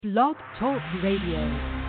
Blog Talk Radio.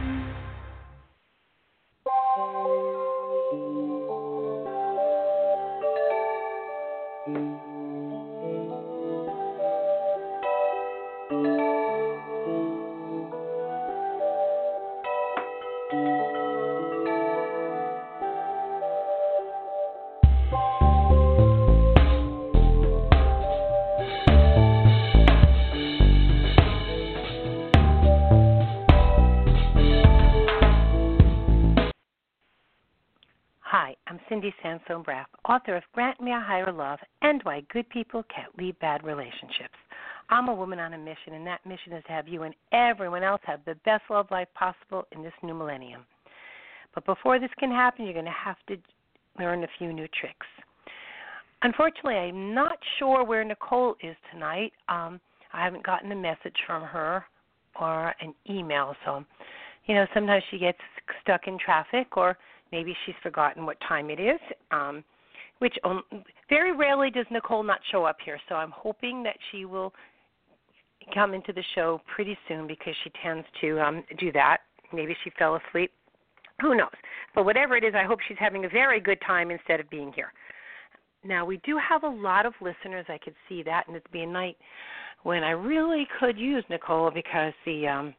Hi, I'm Cindy Sansone-Braff, author of Grant Me a Higher Love and Why Good People Can't Leave Bad Relationships. I'm a woman on a mission, and that mission is to have you and everyone else have the best love life possible in this new millennium. But before this can happen, you're going to have to learn a few new tricks. Unfortunately, I'm not sure where Nicole is tonight. I haven't gotten a message from her or an email, so, sometimes she gets stuck in traffic, or maybe she's forgotten what time it is, which very rarely does Nicole not show up here. So I'm hoping that she will come into the show pretty soon, because she tends to do that. Maybe she fell asleep. Who knows? But whatever it is, I hope she's having a very good time instead of being here. Now, we do have a lot of listeners. I could see that, and it'd be a night when I really could use Nicole, because the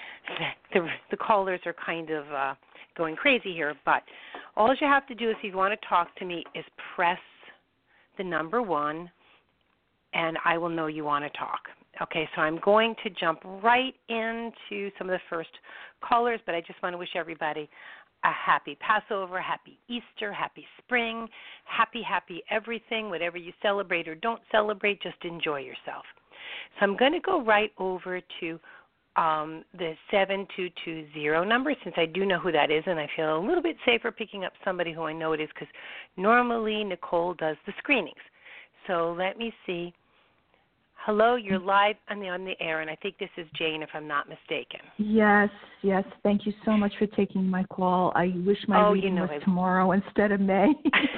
callers are kind of going crazy here. But all you have to do, if you want to talk to me, is press the number 1, and I will know you want to talk. Okay, so I'm going to jump right into some of the first callers, but I just want to wish everybody a happy Passover, happy Easter, happy spring, happy everything, whatever you celebrate or don't celebrate, just enjoy yourself. So I'm going to go right over to the 7220 number, since I do know who that is, and I feel a little bit safer picking up somebody who I know it is, because normally Nicole does the screenings. So let me see. Hello, you're live on the air, and I think this is Jane, if I'm not mistaken. Yes. Thank you so much for taking my call. I wish my reading was tomorrow instead of May.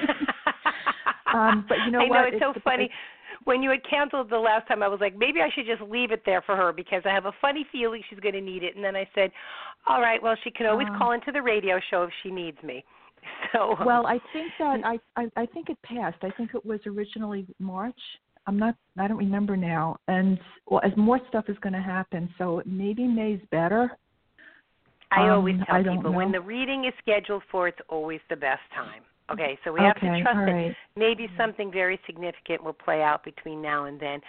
But you know what? I know, it's so funny. When you had canceled the last time, I was like, maybe I should just leave it there for her, because I have a funny feeling she's going to need it. And then I said, all right, well, she can always call into the radio show if she needs me. So well, I think that I think it passed. I think it was originally March. I don't remember now. And as more stuff is going to happen, so maybe May's better. I always tell people when the reading is scheduled for, it's always the best time. Okay, so we have to trust that maybe something very significant will play out between now and then.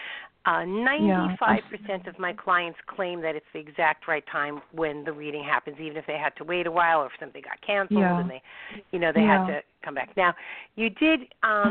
95% of my clients claim that it's the exact right time when the reading happens, even if they had to wait a while or if something got canceled and they had to come back. Now, you did,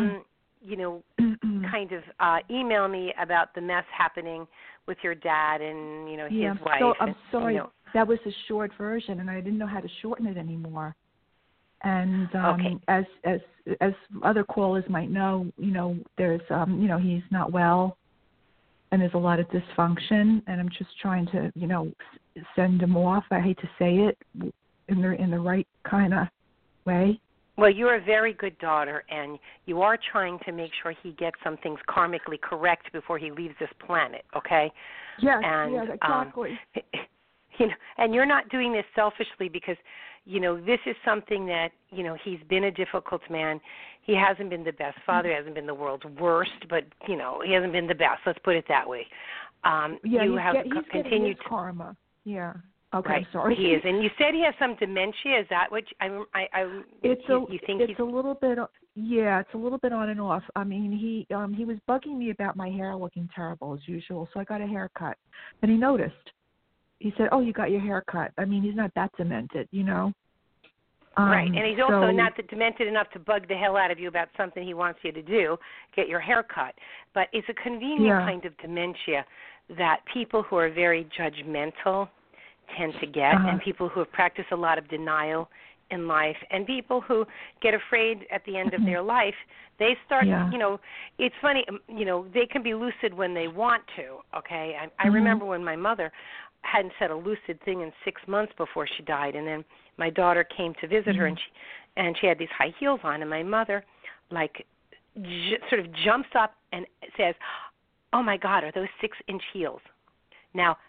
kind of email me about the mess happening with your dad and, his wife. So, I'm sorry. That was a short version, and I didn't know how to shorten it anymore. And as other callers might know, there's he's not well, and there's a lot of dysfunction, and I'm just trying to send him off. I hate to say it in the right kind of way. Well, you're a very good daughter, and you are trying to make sure he gets some things karmically correct before he leaves this planet. Okay? Yes, exactly. And you're not doing this selfishly, because this is something that, he's been a difficult man. He hasn't been the best father. He hasn't been the world's worst, but, he hasn't been the best. Let's put it that way. He's getting his karma. Yeah. Okay, right. Sorry. He is. And you said he has some dementia. Is that what you think? It's a little bit. Yeah, it's a little bit on and off. I mean, he was bugging me about my hair looking terrible as usual, so I got a haircut. And he noticed. He said, "Oh, you got your hair cut." I mean, he's not that demented, Right, and he's also not demented enough to bug the hell out of you about something he wants you to do, get your hair cut. But it's a convenient kind of dementia that people who are very judgmental tend to get, and people who have practiced a lot of denial in life, and people who get afraid at the end of their life, they start, it's funny, they can be lucid when they want to, okay? I remember when my mother hadn't said a lucid thing in 6 months before she died, and then my daughter came to visit her, and she had these high heels on, and my mother, sort of jumps up and says, "Oh, my God, are those 6-inch heels?" Now,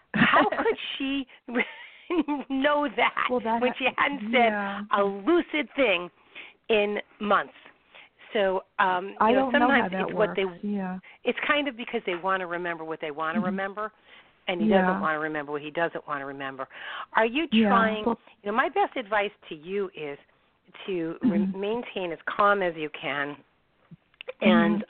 How could she know that, when she hadn't said a lucid thing in months? So I don't sometimes know how that it's works. what they. It's kind of because they want to remember what they want to remember, and he Yeah. doesn't want to remember what he doesn't want to remember. Are you trying? Well, My best advice to you is to maintain as calm as you can, and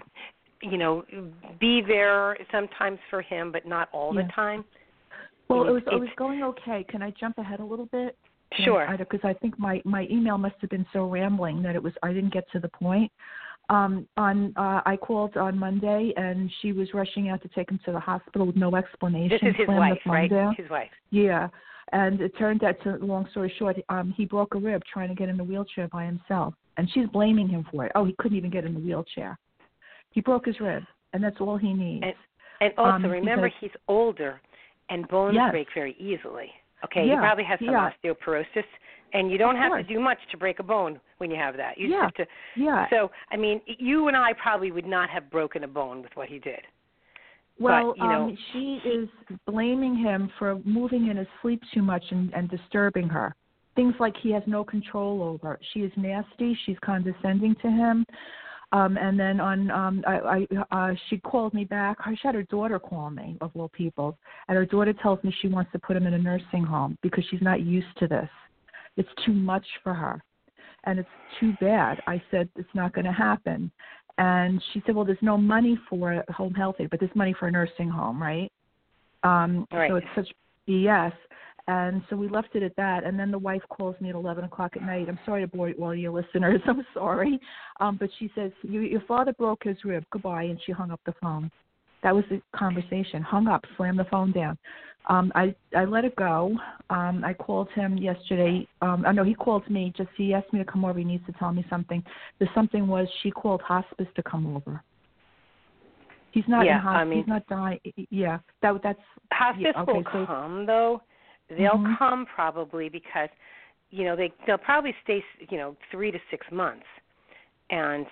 be there sometimes for him, but not all the time. Well, it was going okay. Can I jump ahead a little bit? Sure. Because I think my email must have been so rambling that I didn't get to the point. I called on Monday, and she was rushing out to take him to the hospital with no explanation. This is his wife, right? Down. His wife. Yeah. And it turned out, long story short, he broke a rib trying to get in the wheelchair by himself. And she's blaming him for it. Oh, he couldn't even get in the wheelchair. He broke his rib, and that's all he needs. And also, remember, he's older, and bones break very easily. Okay, he probably has some osteoporosis, and you don't have to do much to break a bone when you have that. You just have to. Yeah. So, I mean, you and I probably would not have broken a bone with what he did. Well, but, she is blaming him for moving in his sleep too much and disturbing her. Things like he has no control over. She is nasty. She's condescending to him. And then she called me back. She had her daughter call me, of all people. And her daughter tells me she wants to put him in a nursing home because she's not used to this. It's too much for her. And it's too bad. I said, it's not going to happen. And she said, well, there's no money for home health aid, but there's money for a nursing home, right? Right. So it's such BS. And so we left it at that. And then the wife calls me at 11 o'clock at night. I'm sorry to bore all your listeners. I'm sorry. But she says, your father broke his rib. Goodbye. And she hung up the phone. That was the conversation. Hung up, slammed the phone down. I let it go. I called him yesterday. No, he called me. He asked me to come over. He needs to tell me something. The something was she called hospice to come over. He's not in hospice. He's not dying. Yeah, that's hospice will come though. They'll come probably because they'll probably stay 3 to 6 months, and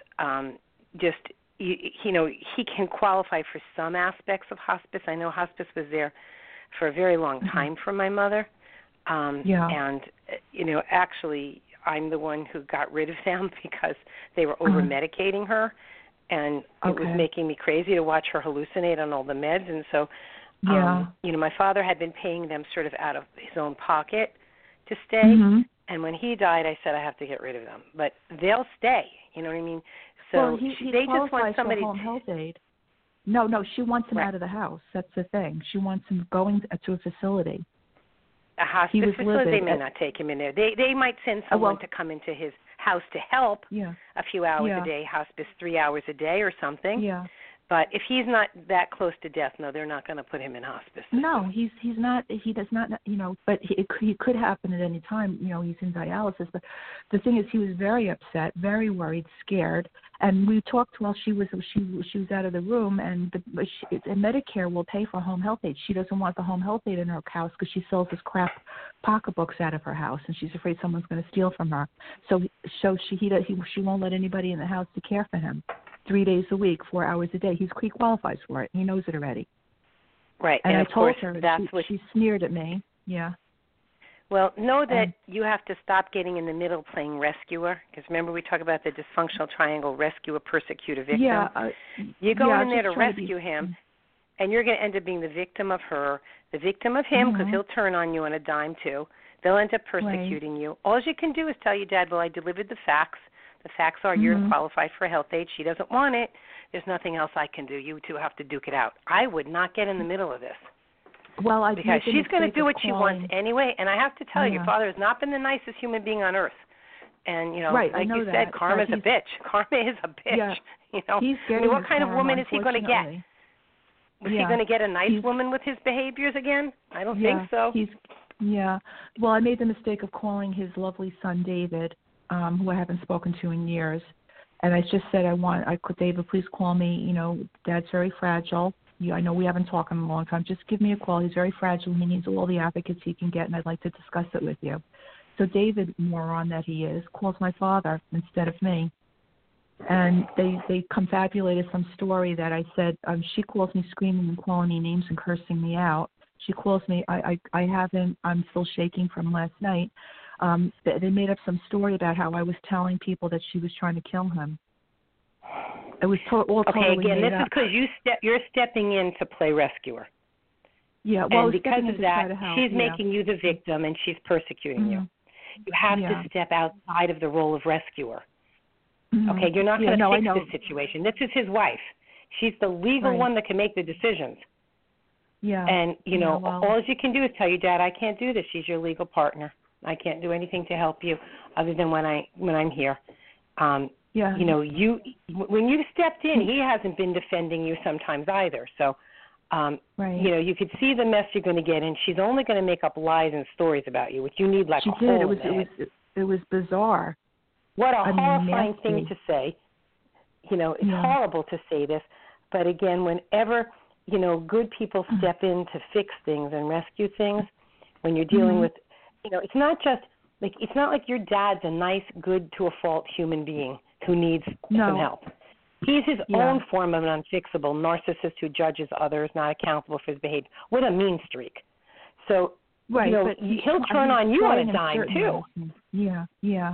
he can qualify for some aspects of hospice. I know hospice was there for a very long time for my mother. And, actually I'm the one who got rid of them because they were over-medicating her, and it was making me crazy to watch her hallucinate on all the meds. And so, my father had been paying them sort of out of his own pocket to stay. And when he died, I said, I have to get rid of them. But they'll stay, you know what I mean? So they just want somebody for home health aid. No, she wants him out of the house. That's the thing. She wants him going to a facility. A hospice facility, they may not take him in there. They might send someone to come into his house to help a few hours a day, hospice 3 hours a day or something. Yeah. But if he's not that close to death, no, they're not going to put him in hospice. No, he's not. He does not. But he could happen at any time. He's in dialysis. But the thing is, he was very upset, very worried, scared. And we talked while she was out of the room. And Medicare will pay for home health aid. She doesn't want the home health aid in her house because she sells this crap pocketbooks out of her house, and she's afraid someone's going to steal from her. So she won't let anybody in the house to care for him. 3 days a week, 4 hours a day. He qualifies for it. He knows it already. Right. And I told her she sneered at me. Yeah. Well, know that you have to stop getting in the middle playing rescuer, because remember we talk about the dysfunctional triangle: rescuer, persecutor, victim. Yeah. You go in there to rescue him, and you're going to end up being the victim of her, the victim of him, because he'll turn on you on a dime too. They'll end up persecuting you. All you can do is tell your dad, well, I delivered the facts. The facts are you're qualified for health aid. She doesn't want it. There's nothing else I can do. You two have to duke it out. I would not get in the middle of this. Well, because she's going to do what she wants anyway. And I have to tell you, your father has not been the nicest human being on earth. And, like you said, karma's a bitch. Karma is a bitch. Yeah. He's getting what kind of woman is he going to get? Was he going to get a nice woman with his behaviors again? I don't think so. Well, I made the mistake of calling his lovely son, David, who I haven't spoken to in years. And I just said, David, please call me. Dad's very fragile. I know we haven't talked in a long time. Just give me a call. He's very fragile. He needs all the advocates he can get, and I'd like to discuss it with you. So David, moron that he is, calls my father instead of me. And they confabulated some story that I said, she calls me screaming and calling me names and cursing me out. She calls me. I haven't. I'm still shaking from last night. They made up some story about how I was telling people that she was trying to kill him. It was all okay, totally again, made this up. is because you're stepping in to play rescuer. Yeah, well, and because of that, she's yeah. making you the victim and she's persecuting you. You have to step outside of the role of rescuer. Okay, you're not going to fix this situation. This is his wife. She's the legal one that can make the decisions. Yeah. And, all you can do is tell your dad, I can't do this. She's your legal partner. I can't do anything to help you other than when I'm here. Yeah. When you stepped in, he hasn't been defending you sometimes either. So, you could see the mess you're going to get in. She's only going to make up lies and stories about you, which you need like a hole in the head. It was bizarre. What a horrifying thing to say. It's horrible to say this, but again, whenever, good people step in to fix things and rescue things, when you're dealing with, it's not just, it's not like your dad's a nice, good to a fault human being who needs some help. He's his own form of an unfixable narcissist who judges others, not accountable for his behavior. What a mean streak. So, he'll turn on you on a dime, too. Yeah.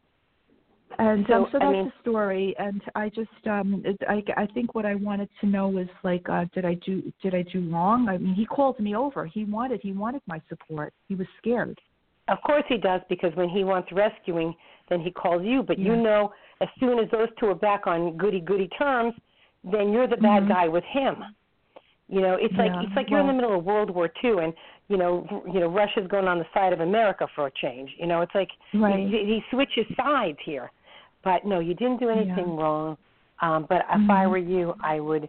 And so that's the story. And I just, I think what I wanted to know was did I do wrong? I mean, he called me over. He wanted my support. He was scared. Of course he does, because when he wants rescuing, then he calls you. But as soon as those two are back on goody terms, then you're the bad guy with him. It's like you're in the middle of World War II, and Russia's going on the side of America for a change. It's like he switches sides here. But no, you didn't do anything wrong. But if I were you, I would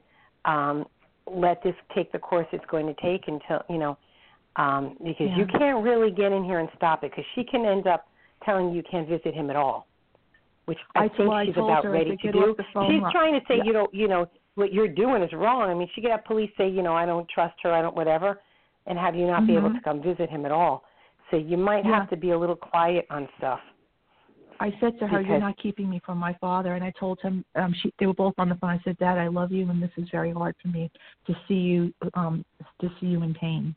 let this take the course it's going to take until because you can't really get in here and stop it, because she can end up telling you can't visit him at all, which I think she's about ready to do. She's trying to say what you're doing is wrong. I mean, she could have police say I don't trust her, I don't whatever, and have you not be able to come visit him at all. So you might have to be a little quiet on stuff. I said to her, "You're not keeping me from my father," and I told him they were both on the phone. I said, "Dad, I love you, and this is very hard for me to see you in pain."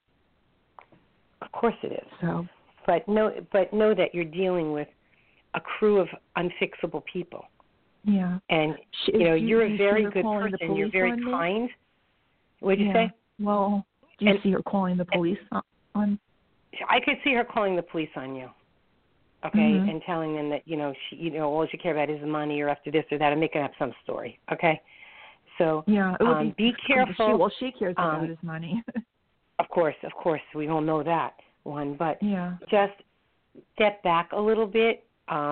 Of course it is. So, but know that you're dealing with a crew of unfixable people. Yeah. And you're a very good person. You're very kind. What did you say? Well, do you see her calling the police on? I could see her calling the police on you. Okay, and telling them that all she care about is the money, or after this or that, and making up some story. Okay, so be careful. She cares about his money. Of course, we all know that one, but just step back a little bit.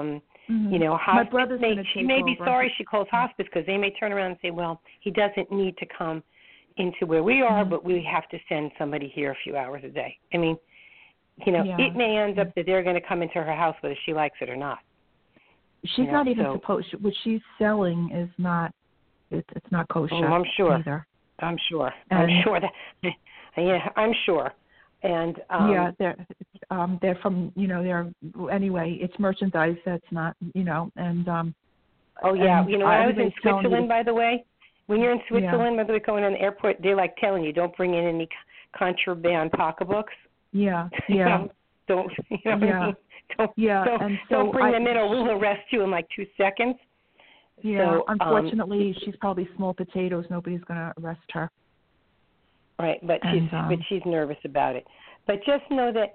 My brother's she may be sorry she calls hospice, because they may turn around and say, well, he doesn't need to come into where we are, but we have to send somebody here a few hours a day. I mean, it may end up that they're going to come into her house whether she likes it or not. She's not even supposed to. What she's selling is not, it's not kosher. Oh, I'm sure. Either. I'm sure. I'm sure that. Yeah, I'm sure. And they're from they're anyway. It's merchandise that's not and. Oh yeah, when I was in Switzerland, by the way, when you're in Switzerland, by the way, going to the airport, they're like telling you don't bring in any contraband pocketbooks. Yeah. Don't what I mean? Don't bring them in, or we'll arrest you in like 2 seconds. Yeah, so, unfortunately, she's probably small potatoes. Nobody's going to arrest her. Right, but she's nervous about it. But just know that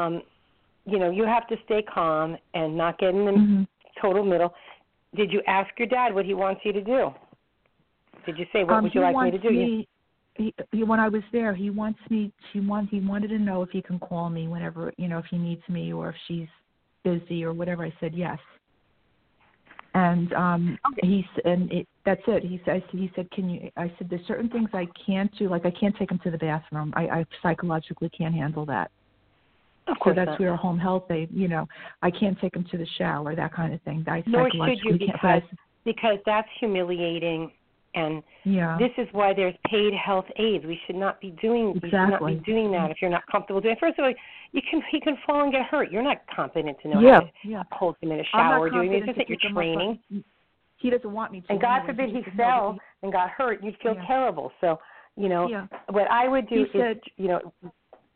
you have to stay calm and not get in the total middle. Did you ask your dad what he wants you to do? Did you say what would you like me to do? When I was there, he wants me. He wanted to know if he can call me whenever if he needs me, or if she's busy or whatever. I said yes. And that's it. He said, can you? I said, there's certain things I can't do. Like I can't take him to the bathroom. I psychologically can't handle that. Of course, so that's where home health. I can't take him to the shower, that kind of thing. Nor should you, because that's humiliating. And this is why there's paid health aides. We should not be doing. Exactly. You should not be doing that if you're not comfortable doing it. First of all, he can fall and get hurt. You're not competent to know how to hold him in a shower doing this. This isn't your training. He doesn't want me to. And God forbid he fell and got hurt. You'd feel terrible. So, what I would do is,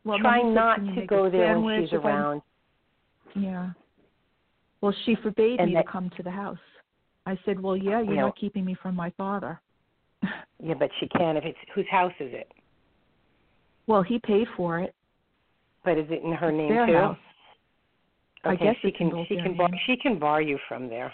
try not to go there when she's around. Yeah. Well, she forbade me to come to the house. I said, well, yeah, you're not keeping me from my father. Yeah, but she can if it's, whose house is it? Well, he paid for it. But is it in her name their too? House. Okay, I guess she can bar you from there.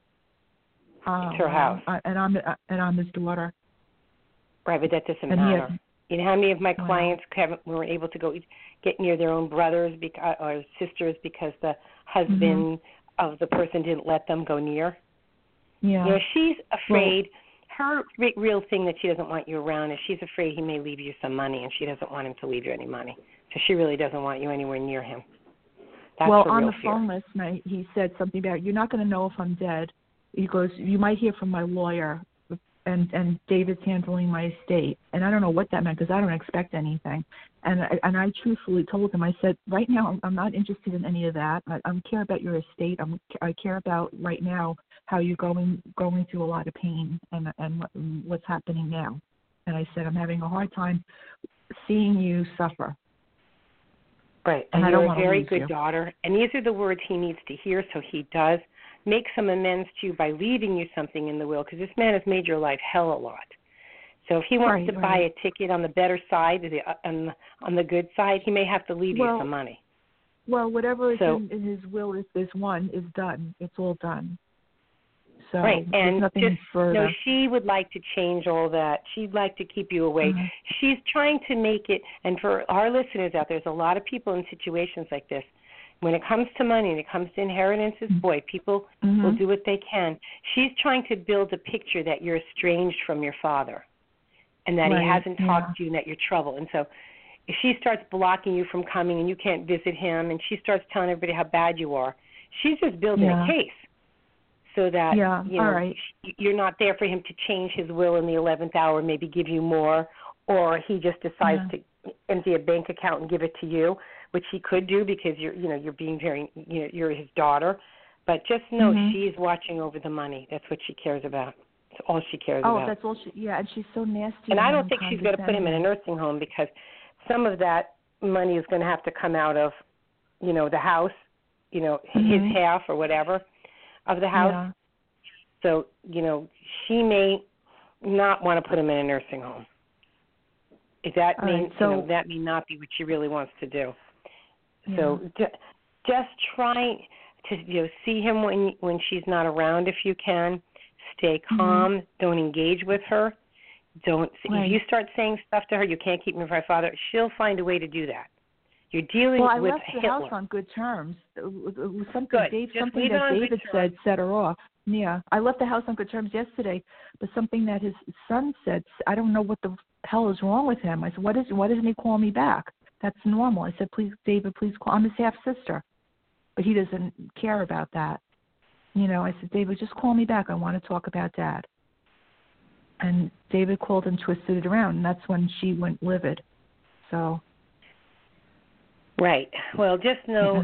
It's her house. And I'm his daughter. Right, but that doesn't matter. You know how many of my clients weren't able to go get near their own brothers or sisters because the husband of the person didn't let them go near? Yeah. You know, she's afraid. Her real thing that she doesn't want you around is she's afraid he may leave you some money, and she doesn't want him to leave you any money. So she really doesn't want you anywhere near him. That's well, her on real the fear. phone last night, he said something about, you're not going to know if I'm dead. He goes, you might hear from my lawyer, and David's handling my estate. And I don't know what that meant because I don't expect anything. And I truthfully told him, I said, right now I'm not interested in any of that. I care about your estate. I care about right now how you're going through a lot of pain and what's happening now. And I said, I'm having a hard time seeing you suffer. Right, and you're a very good daughter. And these are the words he needs to hear, so he does make some amends to you by leaving you something in the will, because this man has made your life hell a lot. So if he wants to buy a ticket on the better side, on the good side, he may have to leave you some money. Well, whatever is in his will is done. It's all done. So right, and nothing just further. She would like to change all that. She'd like to keep you away. She's trying to make it, and for our listeners out there, there's a lot of people in situations like this. When it comes to money and it comes to inheritances, boy, people will do what they can. She's trying to build a picture that you're estranged from your father and that he hasn't talked to you and that you're trouble. And so if she starts blocking you from coming and you can't visit him and she starts telling everybody how bad you are, she's just building a case so that you're not there for him to change his will in the 11th hour, maybe give you more, or he just decides to empty a bank account and give it to you, which he could do because you're being very, you're his daughter. But just know she's watching over the money. That's what she cares about. That's all she cares about. Oh, that's all she, and she's so nasty. And I don't think she's going to put him in a nursing home because some of that money is going to have to come out of, the house, his half or whatever of the house. Yeah. So, she may not want to put him in a nursing home. That may, that may not be what she really wants to do. Yeah. So just try to see him when she's not around if you can. Stay calm. Don't engage with her. Don't. If you start saying stuff to her, you can't keep me from my father, she'll find a way to do that. You're dealing with Hitler. Well, I left the house on good terms. Something that David said set her off. Yeah, I left the house on good terms yesterday, but something that his son said, I don't know what the hell is wrong with him. I said, why doesn't he call me back? That's normal. I said, please, David, please call. I'm his half-sister. But he doesn't care about that. I said, David, just call me back. I want to talk about Dad. And David called and twisted it around, and that's when she went livid. So. Right. Well, just know,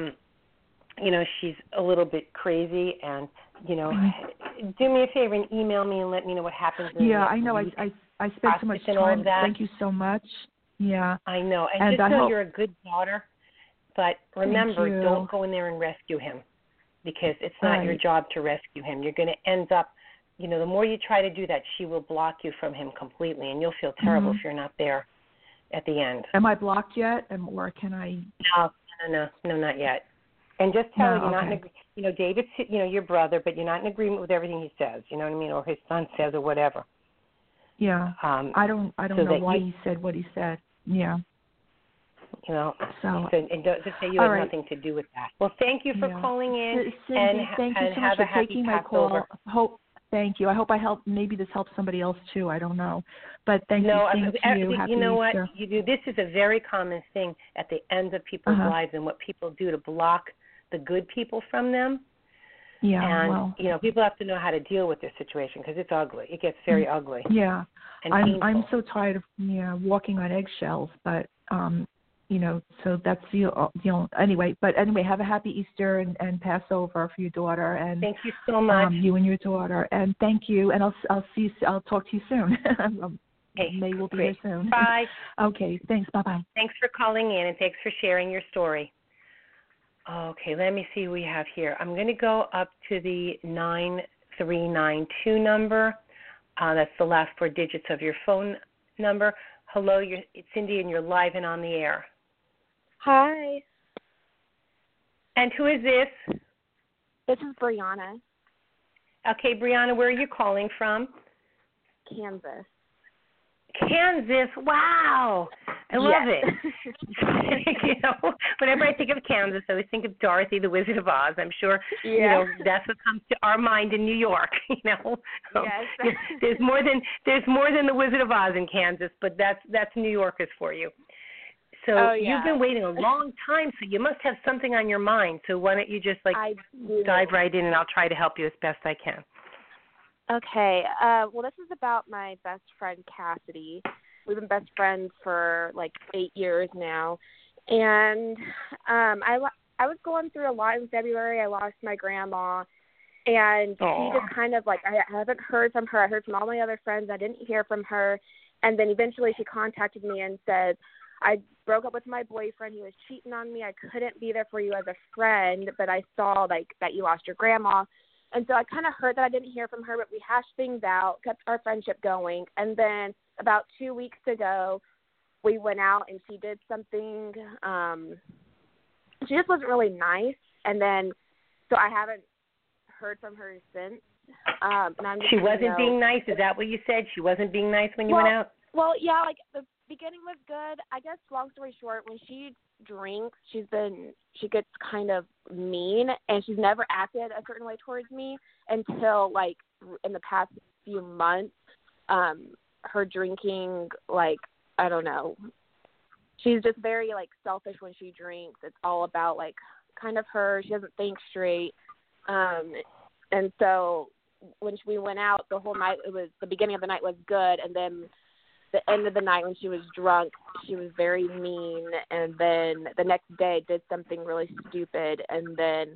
she's a little bit crazy, and, do me a favor and email me and let me know what happens. Yeah, I know. I spent so much time. Thank you so much. Yeah. I know. And just know you're a good daughter, but remember, don't go in there and rescue him because it's not your job to rescue him. You're going to end up, the more you try to do that, she will block you from him completely, and you'll feel terrible if you're not there at the end. Am I blocked yet, or can I? No, not yet. And just tell her you're not in agreement. David's, your brother, but you're not in agreement with everything he says. You know what I mean, or his son says, or whatever. Yeah. I don't know why he said what he said. Yeah. And don't just say you have nothing to do with that. Well, thank you for calling in. Cindy, thank you so much for taking my call. Thank you. I hope I helped. Maybe this helps somebody else too. I don't know, but thank you. Happy you know Easter. What you do. This is a very common thing at the end of people's lives, and what people do to block the good people from them. Yeah. And people have to know how to deal with this situation because it's ugly. It gets very ugly. Yeah. And I'm so tired of walking on eggshells, but so that's anyway. But anyway, have a happy Easter and Passover for your daughter. And thank you so much. You and your daughter, and thank you. And I'll talk to you soon. Maybe we'll be great. here soon. Bye. Okay, thanks. Bye-bye. Thanks for calling in, and thanks for sharing your story. Okay, let me see who we have here. I'm going to go up to the 9392 number. That's the last four digits of your phone number. Hello, it's Cindy, and you're live and on the air. Hi. And who is this? This is Brianna. Okay, Brianna, where are you calling from? Kansas. Kansas, wow. I love it. Whenever I think of Kansas, I always think of Dorothy, the Wizard of Oz. I'm sure, that's what comes to our mind in New York, Yes. There's more than the Wizard of Oz in Kansas, but that's New Yorkers for you. So you've been waiting a long time, so you must have something on your mind. So why don't you just dive right in, and I'll try to help you as best I can. Okay. Well, this is about my best friend, Cassidy. We've been best friends for 8 years now. And I was going through a lot in February. I lost my grandma. And she just kind of I haven't heard from her. I heard from all my other friends. I didn't hear from her. And then eventually she contacted me and said, I broke up with my boyfriend. He was cheating on me. I couldn't be there for you as a friend, but I saw that you lost your grandma. And so I kind of heard that I didn't hear from her, but we hashed things out, kept our friendship going. And then about 2 weeks ago, we went out and she did something. She just wasn't really nice. And then, so I haven't heard from her since. And I'm just, she wasn't being nice? Is that what you said? She wasn't being nice when you went out? Well, yeah, the beginning was good. I guess, long story short, when she drinks, she gets kind of mean, and she's never acted a certain way towards me until in the past few months. Her drinking, I don't know, she's just very selfish when she drinks. It's all about kind of her. She doesn't think straight, and so when we went out the whole night, the beginning of the night was good, and then the end of the night when she was drunk, she was very mean, and then the next day did something really stupid, and then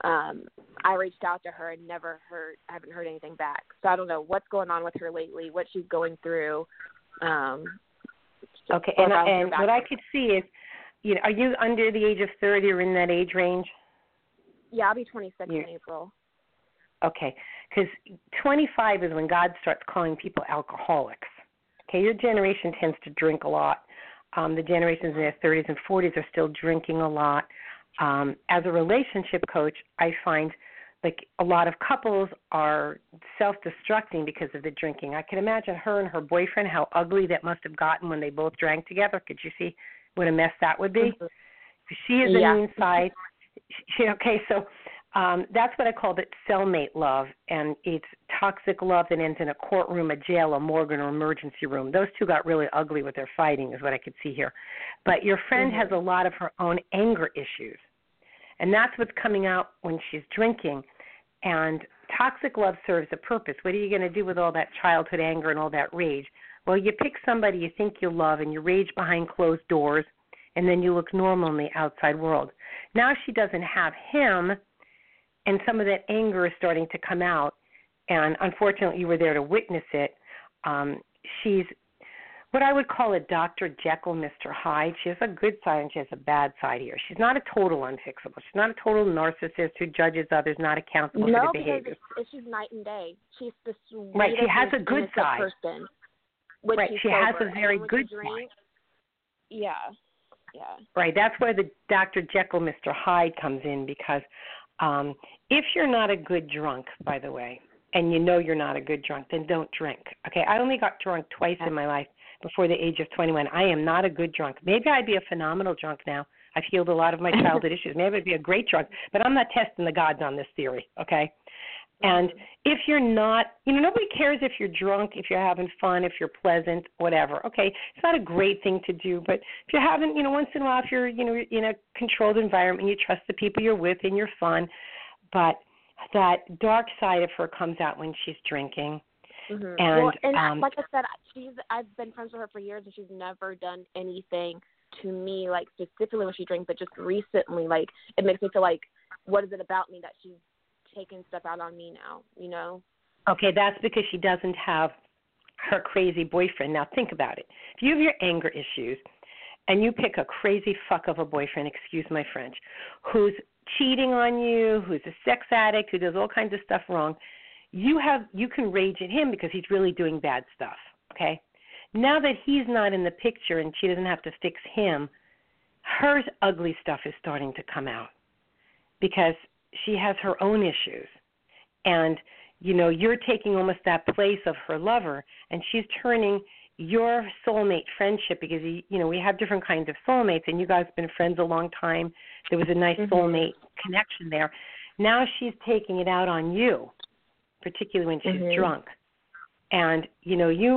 I reached out to her and I haven't heard anything back. So I don't know what's going on with her lately, what she's going through. Okay, and what I could see is, are you under the age of 30 or in that age range? Yeah, I'll be 26 in April. Okay, because 25 is when God starts calling people alcoholics. Okay, your generation tends to drink a lot. The generations in their 30s and 40s are still drinking a lot. As a relationship coach, I find a lot of couples are self-destructing because of the drinking. I can imagine her and her boyfriend, how ugly that must have gotten when they both drank together. Could you see what a mess that would be? Mm-hmm. She is the mean side. That's what I call it cellmate love, and it's toxic love that ends in a courtroom, a jail, a morgue, or an emergency room. Those two got really ugly with their fighting is what I could see here. But your friend has a lot of her own anger issues, and that's what's coming out when she's drinking. And toxic love serves a purpose. What are you going to do with all that childhood anger and all that rage? Well, you pick somebody you think you love, and you rage behind closed doors, and then you look normal in the outside world. Now she doesn't have him, and some of that anger is starting to come out, and unfortunately you were there to witness it. She's what I would call a Dr. Jekyll, Mr. Hyde. She has a good side and she has a bad side here. She's not a total unfixable. She's not a total narcissist who judges others, not accountable for their behaviors. No, she's night and day. She's the sweetest, right, she has a good side. Person. Right, she has a very good side. Yeah. Right, that's where the Dr. Jekyll, Mr. Hyde comes in because if you're not a good drunk, by the way, and you know you're not a good drunk, then don't drink. Okay, I only got drunk twice in my life before the age of 21. I am not a good drunk. Maybe I'd be a phenomenal drunk now. I've healed a lot of my childhood issues. Maybe I'd be a great drunk, but I'm not testing the gods on this theory, okay? And if you're not, nobody cares if you're drunk, if you're having fun, if you're pleasant, whatever, okay? It's not a great thing to do, but if you're having, once in a while, if you're, in a controlled environment, you trust the people you're with and you're fun, but that dark side of her comes out when she's drinking. Mm-hmm. And, like I said, I've been friends with her for years, and she's never done anything to me, specifically when she drinks, but just recently, it makes me feel like, what is it about me that she's taking stuff out on me now, Okay, that's because she doesn't have her crazy boyfriend. Now think about it. If you have your anger issues and you pick a crazy fuck of a boyfriend, excuse my French, who's cheating on you, who's a sex addict, who does all kinds of stuff wrong, you can rage at him because he's really doing bad stuff, okay? Now that he's not in the picture and she doesn't have to fix him, her ugly stuff is starting to come out because she has her own issues. And, you know, you're taking almost that place of her lover, and she's turning your soulmate friendship, because, you know, we have different kinds of soulmates, and you guys have been friends a long time. There was a nice soulmate connection there. Now she's taking it out on you, particularly when she's drunk. And, you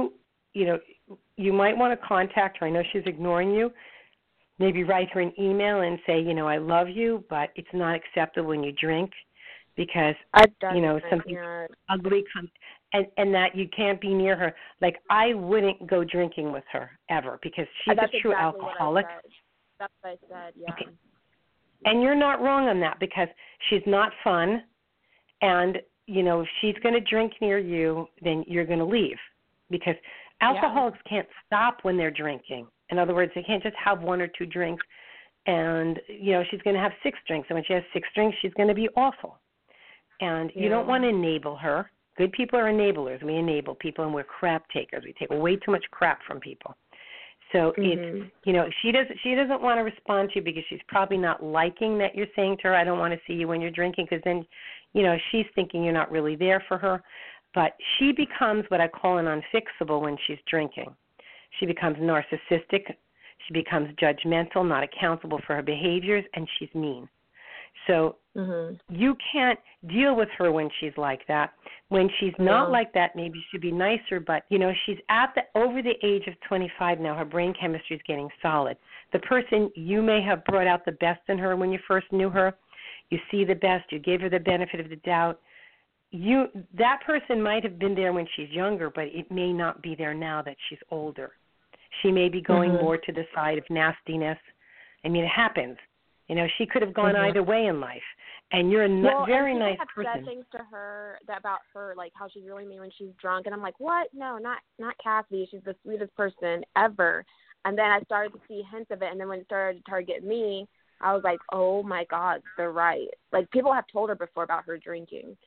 might want to contact her. I know she's ignoring you. Maybe write her an email and say, you know, I love you, but it's not acceptable when you drink because, you know, something ugly comes, and that you can't be near her. Like, I wouldn't go drinking with her ever because she's a true alcoholic. That's what I said, yeah. Okay. And you're not wrong on that because she's not fun, and, you know, if she's going to drink near you, then you're going to leave because alcoholics can't stop when they're drinking. In other words, they can't just have one or two drinks, and, you know, she's going to have 6 drinks. And when she has 6 drinks, she's going to be awful. And you don't want to enable her. Good people are enablers. We enable people, and we're crap takers. We take way too much crap from people. So it's, you know, she doesn't want to respond to you because she's probably not liking that you're saying to her, I don't want to see you when you're drinking, because then, you know, she's thinking you're not really there for her. But she becomes what I call an unfixable when she's drinking. She becomes narcissistic. She becomes judgmental, not accountable for her behaviors, and she's mean. So you can't deal with her when she's like that. When she's not like that, maybe she'd be nicer, but, you know, she's over the age of 25 now. Her brain chemistry is getting solid. The person, you may have brought out the best in her when you first knew her. You see the best. You gave her the benefit of the doubt. That person might have been there when she's younger, but it may not be there now that she's older. She may be going more to the side of nastiness. I mean, it happens. You know, she could have gone either way in life. And you're a very nice person. I have said things to her about her, like how she's really mean when she's drunk. And I'm like, what? No, not Kathy. She's the sweetest person ever. And then I started to see hints of it. And then when it started to target me, I was like, oh, my God, they're right. Like, people have told her before about her drinking.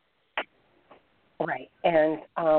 Right. And,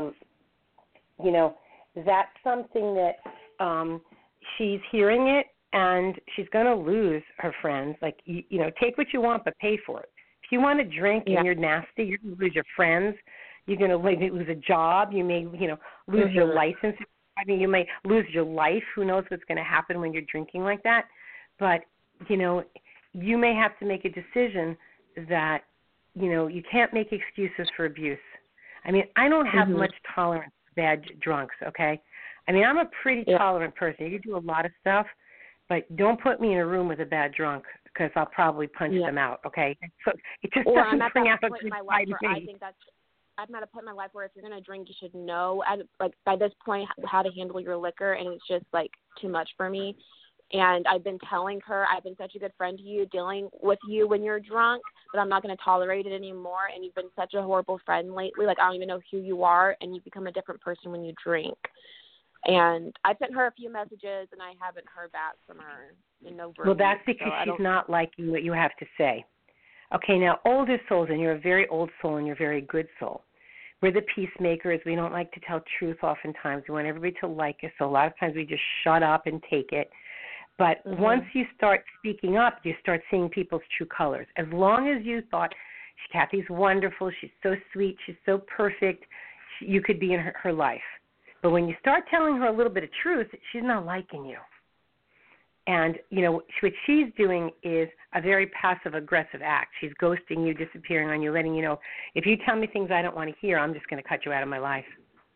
you know, that's something that she's hearing it, and she's going to lose her friends. Like, you know, take what you want, but pay for it. If you want to drink and you're nasty, you're going to lose your friends. You're going to lose a job. You may, you know, lose your license. I mean, you may lose your life. Who knows what's going to happen when you're drinking like that? But, you know, you may have to make a decision that, you know, you can't make excuses for abuse. I mean, I don't have much tolerance for bad drunks, okay? I mean, I'm a pretty tolerant person. You can do a lot of stuff, but don't put me in a room with a bad drunk because I'll probably punch them out, okay? So it just doesn't bring out a good side of me. I think I'm at a point in my life where if you're going to drink, you should know, like, by this point, how to handle your liquor, and it's just, like, too much for me. And I've been telling her, I've been such a good friend to you, dealing with you when you're drunk, but I'm not going to tolerate it anymore. And you've been such a horrible friend lately. Like, I don't even know who you are, and you've become a different person when you drink. And I sent her a few messages, and I haven't heard back from her in over a week. Well, that's because she's not liking what you have to say. Okay, now, older souls, and you're a very old soul, and you're a very good soul. We're the peacemakers. We don't like to tell truth oftentimes. We want everybody to like us, so a lot of times we just shut up and take it. But once you start speaking up, you start seeing people's true colors. As long as you thought, Kathy's wonderful, she's so sweet, she's so perfect, you could be in her life. But when you start telling her a little bit of truth, she's not liking you. And, you know, what she's doing is a very passive-aggressive act. She's ghosting you, disappearing on you, letting you know, if you tell me things I don't want to hear, I'm just going to cut you out of my life.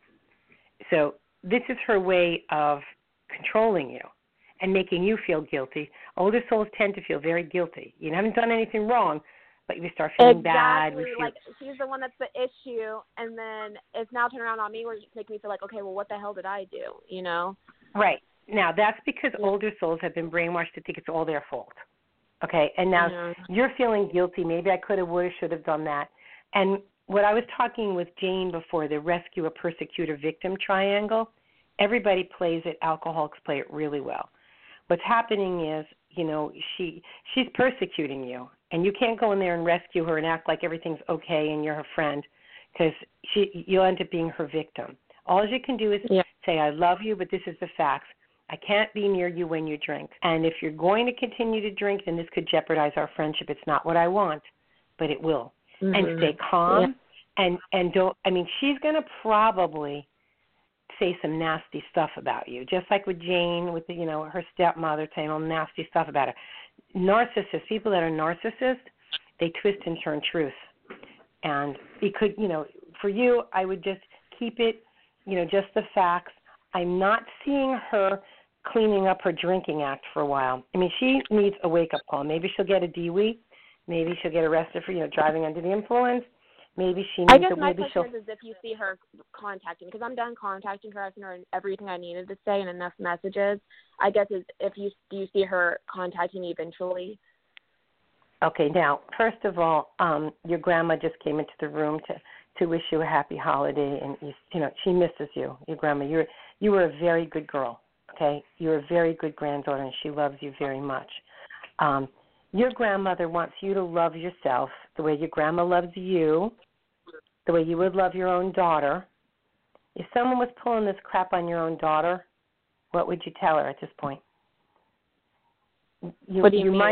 So this is her way of controlling you and making you feel guilty. Older souls tend to feel very guilty. You haven't done anything wrong, but you start feeling bad. Like, she's the one that's the issue, and then it's now turned around on me where it's making me feel like, okay, well, what the hell did I do, you know? Right. Now, that's because older souls have been brainwashed to think it's all their fault. Okay? And now you're feeling guilty. Maybe I could have, would have, should have done that. And what I was talking with Jane before, the rescuer, persecutor, victim triangle, everybody plays it. Alcoholics play it really well. What's happening is, she's persecuting you, and you can't go in there and rescue her and act like everything's okay and you're her friend, because you'll end up being her victim. All you can do is say, I love you, but this is the facts. I can't be near you when you drink. And if you're going to continue to drink, then this could jeopardize our friendship. It's not what I want, but it will. Mm-hmm. And stay calm and don't, she's going to probably say some nasty stuff about you, just like with Jane, with her stepmother saying all nasty stuff about her. Narcissists, people that are narcissists, they twist and turn truth. And it could, for you, I would just keep it, just the facts. I'm not seeing her cleaning up her drinking act for a while. She needs a wake-up call. Maybe she'll get a DWI. Maybe she'll get arrested for, driving under the influence. Maybe she needs I guess my maybe question is if you see her contacting, because I'm done contacting her. I've seen her everything I needed to say and enough messages. I guess do you see her contacting me eventually? Okay, now, first of all, your grandma just came into the room to wish you a happy holiday, and she misses you. Your grandma, you were a very good girl. Okay, you're a very good granddaughter, and she loves you very much. Your grandmother wants you to love yourself the way your grandma loves you, the way you would love your own daughter. If someone was pulling this crap on your own daughter, what would you tell her at this point? What do you mean?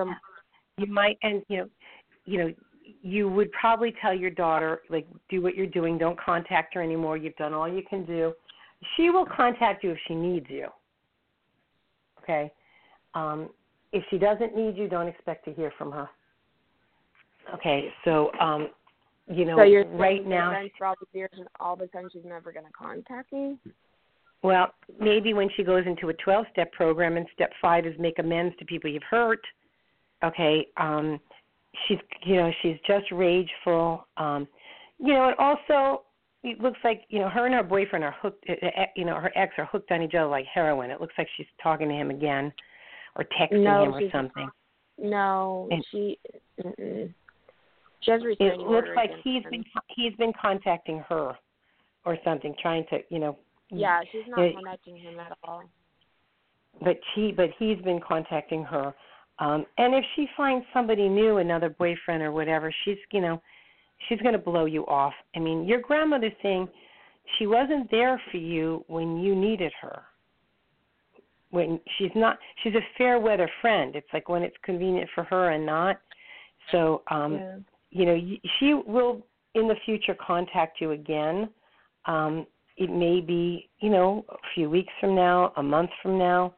You would probably tell your daughter, do what you're doing. Don't contact her anymore. You've done all you can do. She will contact you if she needs you. Okay? If she doesn't need you, don't expect to hear from her. Okay, so, so you're right now. For all the years, and all of a sudden she's never going to contact me? Well, maybe when she goes into a 12-step program, and step 5 is make amends to people you've hurt. Okay, she's just rageful. And also, it looks like, her and her boyfriend are hooked, her ex are hooked on each other like heroin. It looks like she's talking to him again or texting him or something. No, and she has restraining It looks orders like he's been contacting her or something, trying to, Yeah, she's not contacting him at all. But he's been contacting her. And if she finds somebody new, another boyfriend or whatever, she's going to blow you off. Your grandmother's saying she wasn't there for you when you needed her. When she's a fair weather friend. It's like when it's convenient for her and not. So, she will in the future contact you again. It may be, a few weeks from now, a month from now.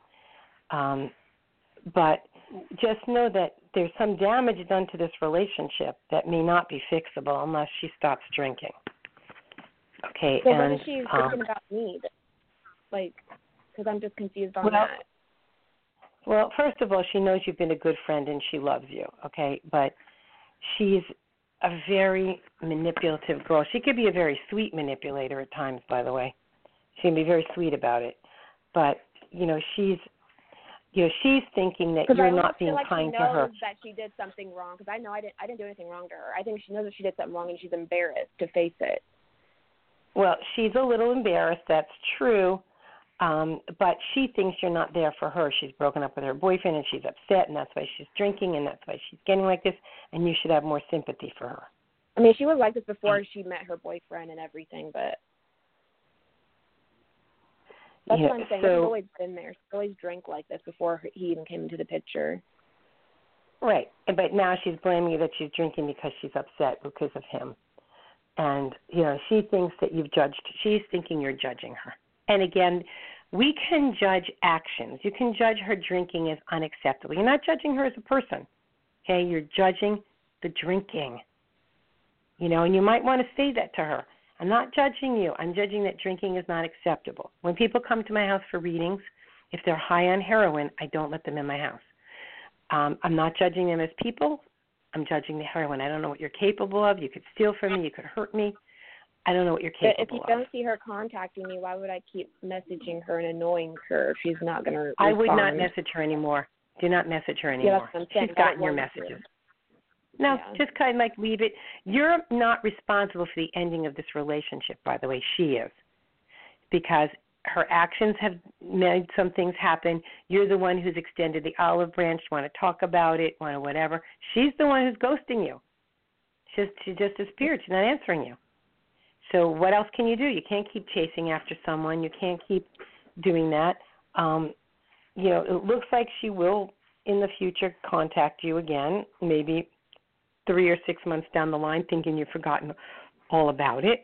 But just know that there's some damage done to this relationship that may not be fixable unless she stops drinking. Okay, so what is she thinking about me? Because I'm just confused on that. Well, first of all, she knows you've been a good friend and she loves you, okay? But she's a very manipulative girl. She could be a very sweet manipulator at times, by the way. She can be very sweet about it. But, she's thinking that you're not being kind to her. I feel like she knows that she did something wrong, because I know I didn't do anything wrong to her. I think she knows that she did something wrong and she's embarrassed to face it. Well, she's a little embarrassed, that's true, but she thinks you're not there for her. She's broken up with her boyfriend and she's upset, and that's why she's drinking, and that's why she's getting like this, and you should have more sympathy for her. She was like this before she met her boyfriend and everything, but that's what I'm saying. She's always been there. She's always drank like this before he even came into the picture. Right, but now she's blaming you that she's drinking because she's upset because of him. And, she thinks that you've judged. She's thinking you're judging her. And again, we can judge actions. You can judge her drinking as unacceptable. You're not judging her as a person, okay? You're judging the drinking, and you might want to say that to her. I'm not judging you. I'm judging that drinking is not acceptable. When people come to my house for readings, if they're high on heroin, I don't let them in my house. I'm not judging them as people. I'm judging the heroin. I don't know what you're capable of. You could steal from me. You could hurt me. I don't know what you're capable of. If you don't see her contacting me, why would I keep messaging her and annoying her if she's not going to respond? I would not message her anymore. Do not message her anymore. Yeah, She's gotten your messages. No, Yeah. just kind of like leave it. You're not responsible for the ending of this relationship, by the way. She is. Because her actions have made some things happen. You're the one who's extended the olive branch, want to talk about it, want to whatever. She's the one who's ghosting you. She just disappeared. She's not answering you. So what else can you do? You can't keep chasing after someone. You can't keep doing that. It looks like she will in the future contact you again, maybe 3 or 6 months down the line, thinking you've forgotten all about it.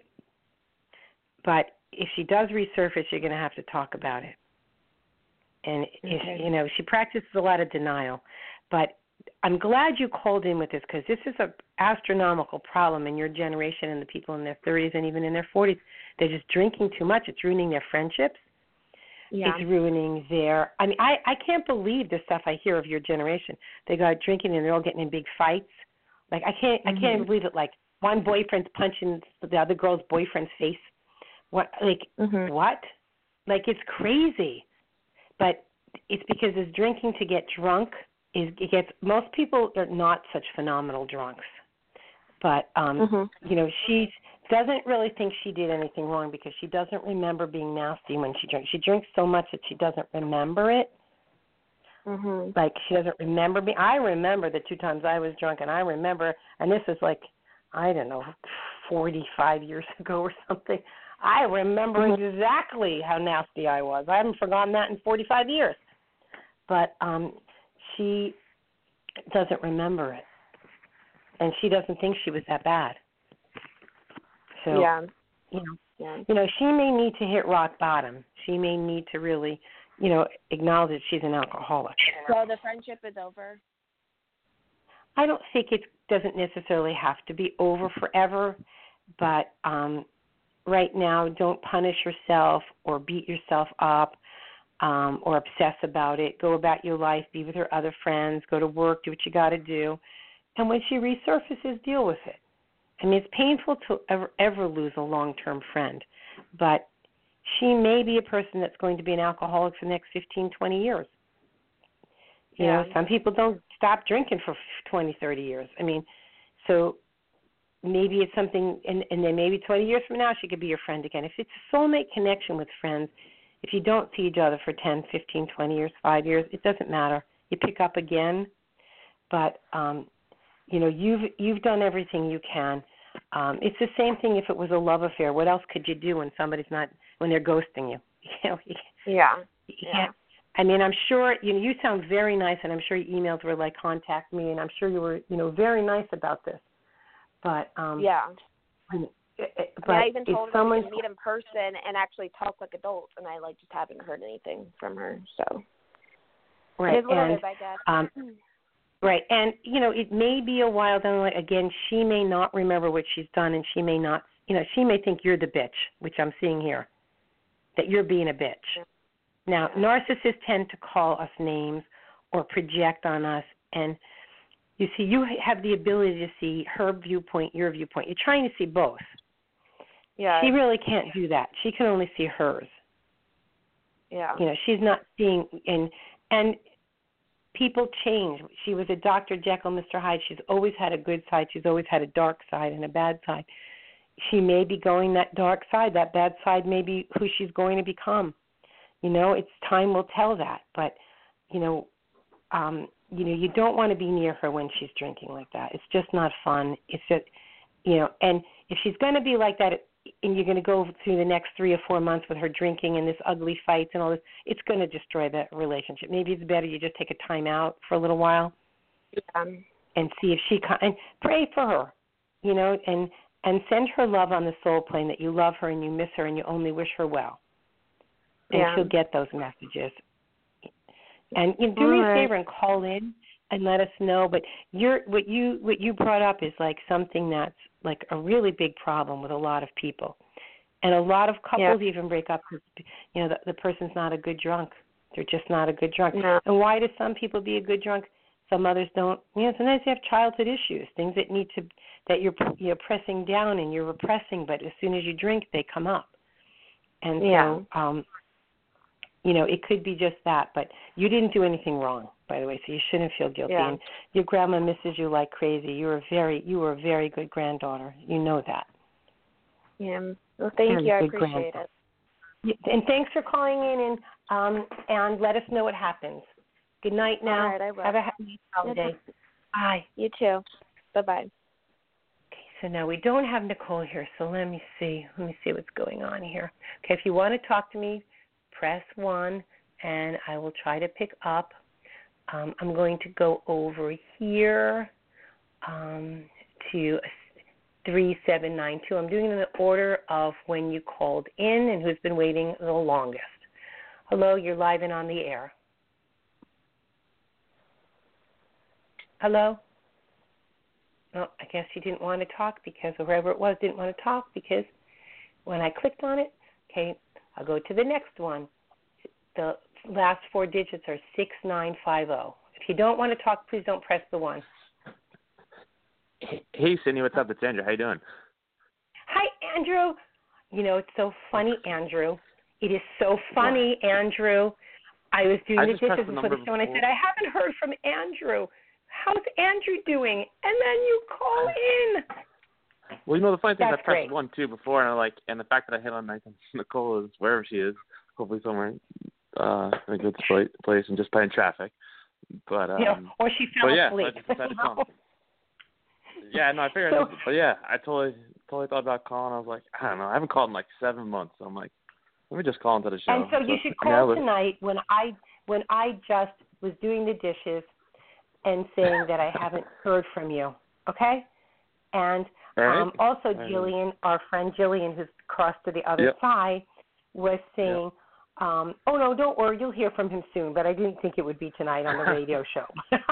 But if she does resurface, you're going to have to talk about it. And, she practices a lot of denial. But I'm glad you called in with this, because this is an astronomical problem in your generation and the people in their 30s and even in their 40s. They're just drinking too much. It's ruining their friendships. Yeah. It's ruining their – I can't believe the stuff I hear of your generation. They go out drinking and they're all getting in big fights. Like, I can't believe it. Like, one boyfriend's punching the other girl's boyfriend's face. What? Like, what? Like, it's crazy. But it's because this drinking to get drunk – most people are not such phenomenal drunks. But, she doesn't really think she did anything wrong because she doesn't remember being nasty when she drinks. She drinks so much that she doesn't remember it. Like, she doesn't remember me. I remember the 2 times I was drunk, and I remember, and this is like, I don't know, 45 years ago or something. I remember exactly how nasty I was. I haven't forgotten that in 45 years. But she doesn't remember it, and she doesn't think she was that bad. So, she may need to hit rock bottom. She may need to really, acknowledge that she's an alcoholic. So the friendship is over? I don't think it doesn't necessarily have to be over forever, but right now, don't punish yourself or beat yourself up. Or obsess about it. Go about your life, be with her other friends, go to work, do what you got to do. And when she resurfaces, deal with it. I mean, it's painful to ever lose a long-term friend, but she may be a person that's going to be an alcoholic for the next 15, 20 years. You know, some people don't stop drinking for 20, 30 years. I mean, so maybe it's something, and then maybe 20 years from now she could be your friend again. If it's a soulmate connection with friends, if you don't see each other for 10, 15, 20 years, 5 years, it doesn't matter. You pick up again. But, you've done everything you can. It's the same thing if it was a love affair. What else could you do when they're ghosting you? You can't. I mean, I'm sure, you sound very nice, and I'm sure your emails were like, contact me, and I'm sure you were, very nice about this. But, but I even told her we could meet in person and actually talk like adults, and I just haven't heard anything from her. So right, it is what it is, I guess. Right, and it may be a while down. Again, she may not remember what she's done, and she may not. She may think you're the bitch, which I'm seeing here, that you're being a bitch. Now, narcissists tend to call us names or project on us, and you see, you have the ability to see her viewpoint, your viewpoint. You're trying to see both. Yeah. She really can't do that. She can only see hers. Yeah. She's not seeing, and people change. She was a Dr. Jekyll, Mr. Hyde. She's always had a good side. She's always had a dark side and a bad side. She may be going that dark side. That bad side may be who she's going to become. It's time will tell that. But, you don't want to be near her when she's drinking like that. It's just not fun. It's just, and if she's going to be like that, and you're going to go through the next 3 or 4 months with her drinking and this ugly fights and all this, it's going to destroy that relationship. Maybe it's better you just take a time out for a little while and see if she and pray for her, and send her love on the soul plane that you love her and you miss her and you only wish her well. And she'll get those messages. And do me a favor and call in and let us know. But what you brought up is like something that's like a really big problem with a lot of people. And a lot of couples even break up because, the person's not a good drunk. They're just not a good drunk. No. And why do some people be a good drunk? Some others don't. Sometimes you have childhood issues, things that you're pressing down and you're repressing, but as soon as you drink, they come up. And so, it could be just that, but you didn't do anything wrong, by the way, so you shouldn't feel guilty. Yeah. And your grandma misses you like crazy. You were a very good granddaughter. You know that. Yeah. Well, thank you. I appreciate it. And thanks for calling in and let us know what happens. Good night now. All right, I will. Have a happy holiday. Bye. You too. Bye-bye. Okay, so now we don't have Nicole here, so let me see what's going on here. Okay, if you want to talk to me, press 1, and I will try to pick up. I'm going to go over here to 3792. I'm doing it in the order of when you called in and who's been waiting the longest. Hello, you're live and on the air. Hello? Oh, I guess you didn't want to talk because whoever it was didn't want to talk because when I clicked on it, okay, I'll go to the next one. The last 4 digits are 6950. If you don't want to talk, please don't press the 1. Hey, Cindy, what's up? It's Andrew. How you doing? Hi, Andrew. It's so funny, Andrew. It is so funny, Andrew. I was doing the dishes before the show, and I said, I haven't heard from Andrew. How's Andrew doing? And then you call in. Well, the funny thing is I pressed great. 1, 2 before, and the fact that I hit on Nicole is wherever she is, hopefully somewhere in a good place and just playing traffic. But or she fell asleep. So I just decided to call. Yeah, no, I figured. But yeah, I totally thought about calling. I was like, I don't know. I haven't called in like 7 months. So I'm like, let me just call into the show. And so you should call tonight when I just was doing the dishes and saying that I haven't heard from you. Okay? And also Jillian, our friend Jillian, who's crossed to the other side, was saying, oh, no, don't worry. You'll hear from him soon. But I didn't think it would be tonight on the radio show.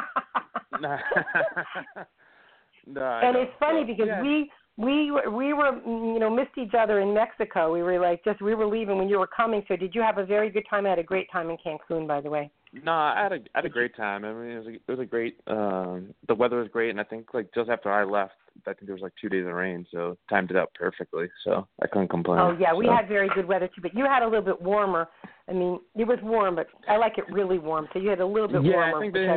And it's funny because we were missed each other in Mexico. We were leaving when you were coming. So did you have a very good time? I had a great time in Cancun, by the way. No, I had a great time. I mean, it was a great. The weather was great, and I think like just after I left, I think there was like 2 days of rain, so timed it out perfectly. So I couldn't complain. Oh yeah, we had very good weather too, but you had a little bit warmer. I mean, it was warm, but I like it really warm. So you had a little bit warmer.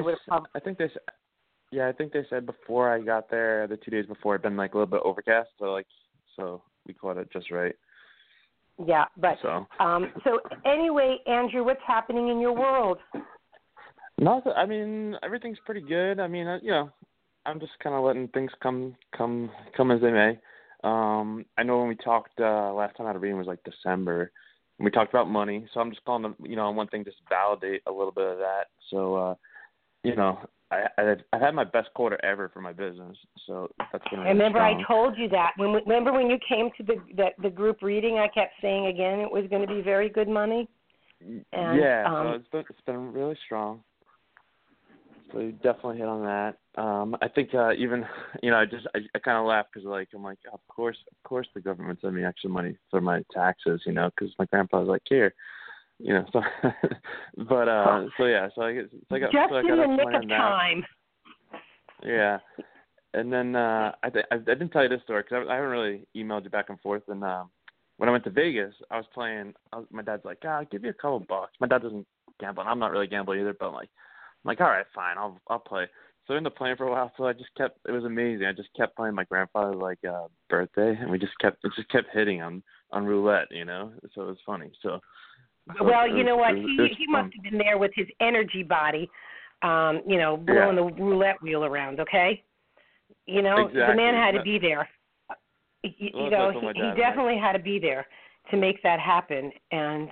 I think they said before I got there, the 2 days before, it'd been like a little bit overcast, so we caught it just right. Yeah, but so anyway, Andrew, what's happening in your world? Nothing. I mean, everything's pretty good. I mean, I'm just kind of letting things come as they may. I know when we talked last time I had a reading was like December, and we talked about money. So I'm just calling them, on one thing, just validate a little bit of that. So, I've had my best quarter ever for my business, so that's been really Remember, strong. I told you that. Remember when you came to the group reading, I kept saying again it was going to be very good money. And, so it's been really strong. So you definitely hit on that. I think even I kind of laugh because I'm like of course the government sent me extra money for my taxes, because my grandpa was like here. So I got just in the nick of time. Yeah, and then I didn't tell you this story because I haven't really emailed you back and forth. And when I went to Vegas, I was playing. My dad's like, I'll give you a couple bucks. My dad doesn't gamble, and I'm not really gambling either. But I'm like, all right, fine, I'll play. So I ended up playing for a while. So it was amazing. I just kept playing my grandfather's birthday, and it just kept hitting on roulette, So it was funny. So. Well, you know what? He must have been there with his energy body, blowing the roulette wheel around, okay? Exactly. The man had to be there. He definitely had to be there to make that happen. And,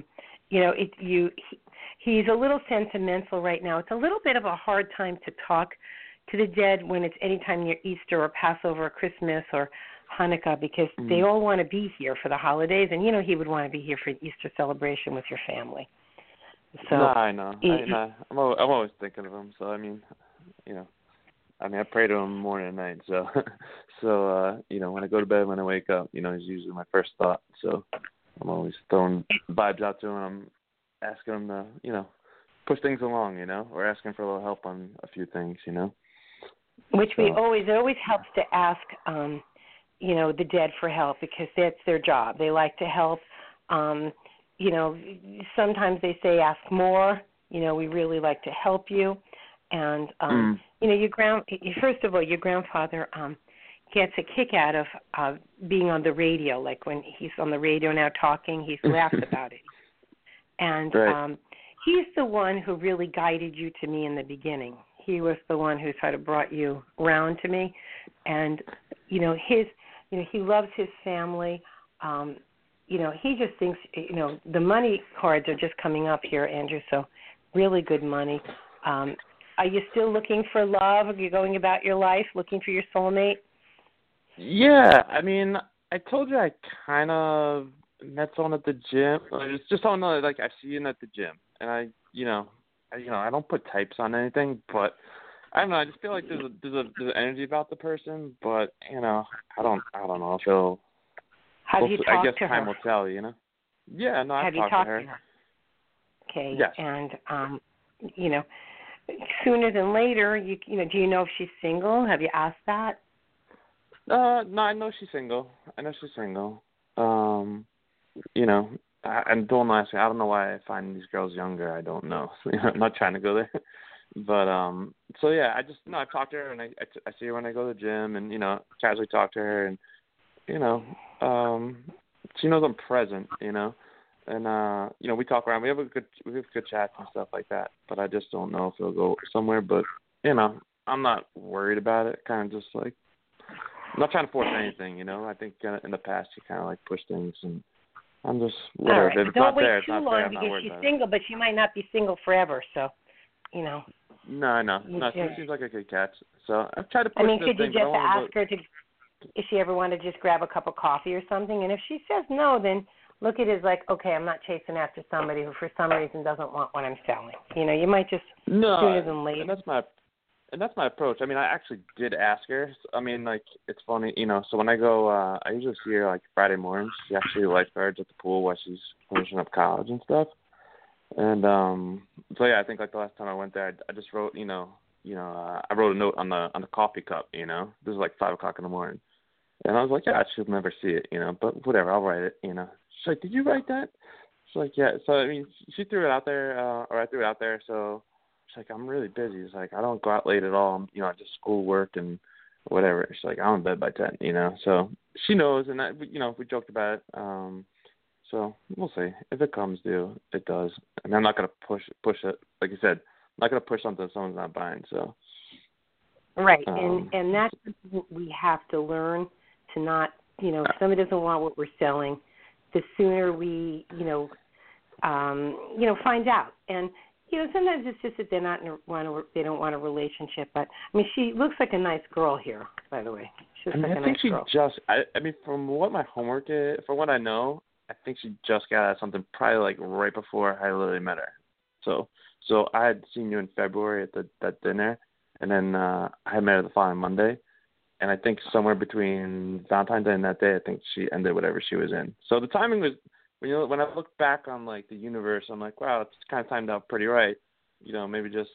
he's a little sentimental right now. It's a little bit of a hard time to talk to the dead when it's any time near Easter or Passover or Christmas or Hanukkah because they all want to be here for the holidays, and he would want to be here for Easter celebration with your family. So no, I know. I'm always thinking of him. So I mean, I pray to him morning and night. So when I go to bed, when I wake up, he's usually my first thought. So I'm always throwing vibes out to him. I'm asking him to push things along, or asking for a little help on a few things, Which it always helps to ask. The dead for help because that's their job. They like to help. you know, sometimes they say ask more. You know, we really like to help you. And, you know, first of all, your grandfather gets a kick out of being on the radio. Like when he's on the radio now talking, he laughs about it. And he's the one who really guided you to me in the beginning. He was the one who sort of brought you around to me. And, you know, he loves his family. You know, he just thinks, you know, the money cards are just coming up here, Andrew, so really good money. Are you still looking for love? Are you going about your life looking for your soulmate? Yeah, I mean, I told you I kind of met someone at the gym. It's just someone like I see him at the gym, and I don't put types on anything, but I don't know. I just feel like there's an energy about the person, but you know, I don't know if it'll. Have you talked I guess to time her? will tell, you know. Yeah, no, I've Have you talked talked to her. to her? Okay. Yes. And you know, sooner than later, you know, do you know if she's single? Have you asked that? No, I know she's single. You know, and don't ask me. I don't know why I find these girls younger. I don't know. I'm not trying to go there. But so yeah, I've talked to her, and I see her when I go to the gym, and you know, casually talk to her, and you know, she knows I'm present, you know, and you know, we talk around. We have good chats and stuff like that. But I just don't know if it'll go somewhere. But you know, I'm not worried about it. Kind of just like. I'm not trying to force anything, you know. I think in the past you kind of like push things, and I'm just whatever. All right. If it's Don't not wait there, it's too not long there. I'm not because worried she's about single, but she might not be single forever. So, you know. No, I know. No, she seems like a good catch. So I've tried to push this could you thing, just but I ask her to, if she ever wanted to just grab a cup of coffee or something? And if she says no, then look at it as like, okay, I'm not chasing after somebody who for some reason doesn't want what I'm selling. You know, you might just sooner than later. And that's my approach. I mean, I actually did ask her. I mean, like, it's funny, you know, so when I go, I usually see her, like, Friday mornings. She actually lifeguards at the pool while she's finishing up college and stuff. And so, yeah, I think, like, the last time I went there, I just wrote, I wrote a note on the coffee cup, you know. This is, like, 5 o'clock in the morning. And I was like, yeah, she'll never see it, you know, but whatever, I'll write it, you know. She's like, did you write that? She's like, yeah. So, I mean, she threw it out there, or I threw it out there, so. She's like, I'm really busy. It's like, I don't go out late at all. You know, I just school work and whatever. She's like, I'm in bed by 10, you know. So she knows, and, you know, we joked about it. So we'll see. If it comes due, it does. I mean, I'm not going to push it. Like you said, I'm not going to push something someone's not buying. So. Right, and that's what we have to learn to not, you know, if somebody doesn't want what we're selling, the sooner we, find out. And, you know, sometimes it's just that they don't want a relationship. But I mean, she looks like a nice girl here, by the way. I think she just. I mean, from what my homework is, from what I know, I think she just got out of something probably like right before I literally met her. So I had seen you in February at that dinner, and then I had met her the following Monday, and I think somewhere between Valentine's Day and that day, I think she ended whatever she was in. So the timing was. When I look back on like the universe, I'm like, wow, it's kind of timed out pretty right. You know, maybe just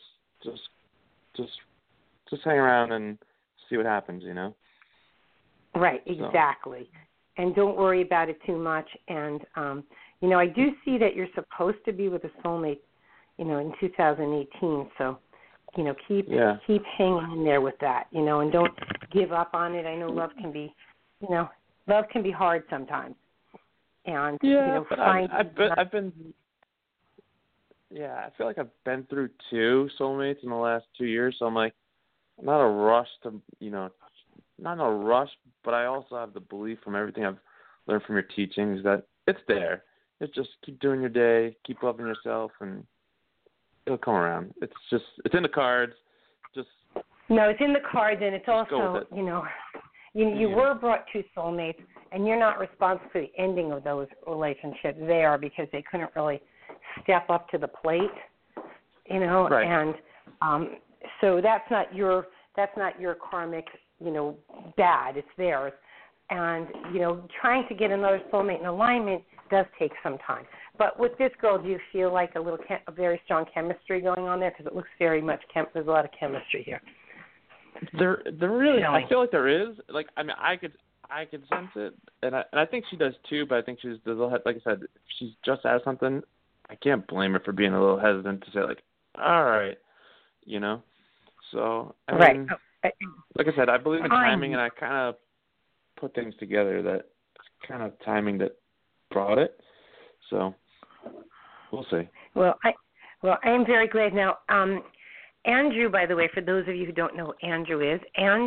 hang around and see what happens. You know. Right. Exactly. So. And don't worry about it too much. And you know, I do see that you're supposed to be with a soulmate, you know, in 2018. So, you know, keep hanging in there with that. You know, and don't give up on it. I know love can be hard sometimes. And but I've been. Yeah, I feel like I've been through 2 soulmates in the last 2 years, so I'm like, I'm not in a rush to, not in a rush, but I also have the belief from everything I've learned from your teachings that it's there. It's just keep doing your day, keep loving yourself, and it'll come around. It's in the cards. No, it's in the cards, and it's also, you were brought 2 soulmates, and you're not responsible for the ending of those relationships. They are, because they couldn't really step up to the plate, you know. Right. And so that's not your karmic, bad. It's theirs. And trying to get another soulmate in alignment does take some time. But with this girl, do you feel like a very strong chemistry going on there? Because it looks very much there's a lot of chemistry here. There really. I feel like there is. Like, I mean, I can sense it, and I think she does too. But I think she's a little, like I said, if she's just asked something, I can't blame her for being a little hesitant to say like, all right, you know. So I mean, like I said, I believe in timing, and I kind of put things together that kind of timing that brought it. So we'll see. Well, I am very glad now. Andrew, by the way, for those of you who don't know who Andrew is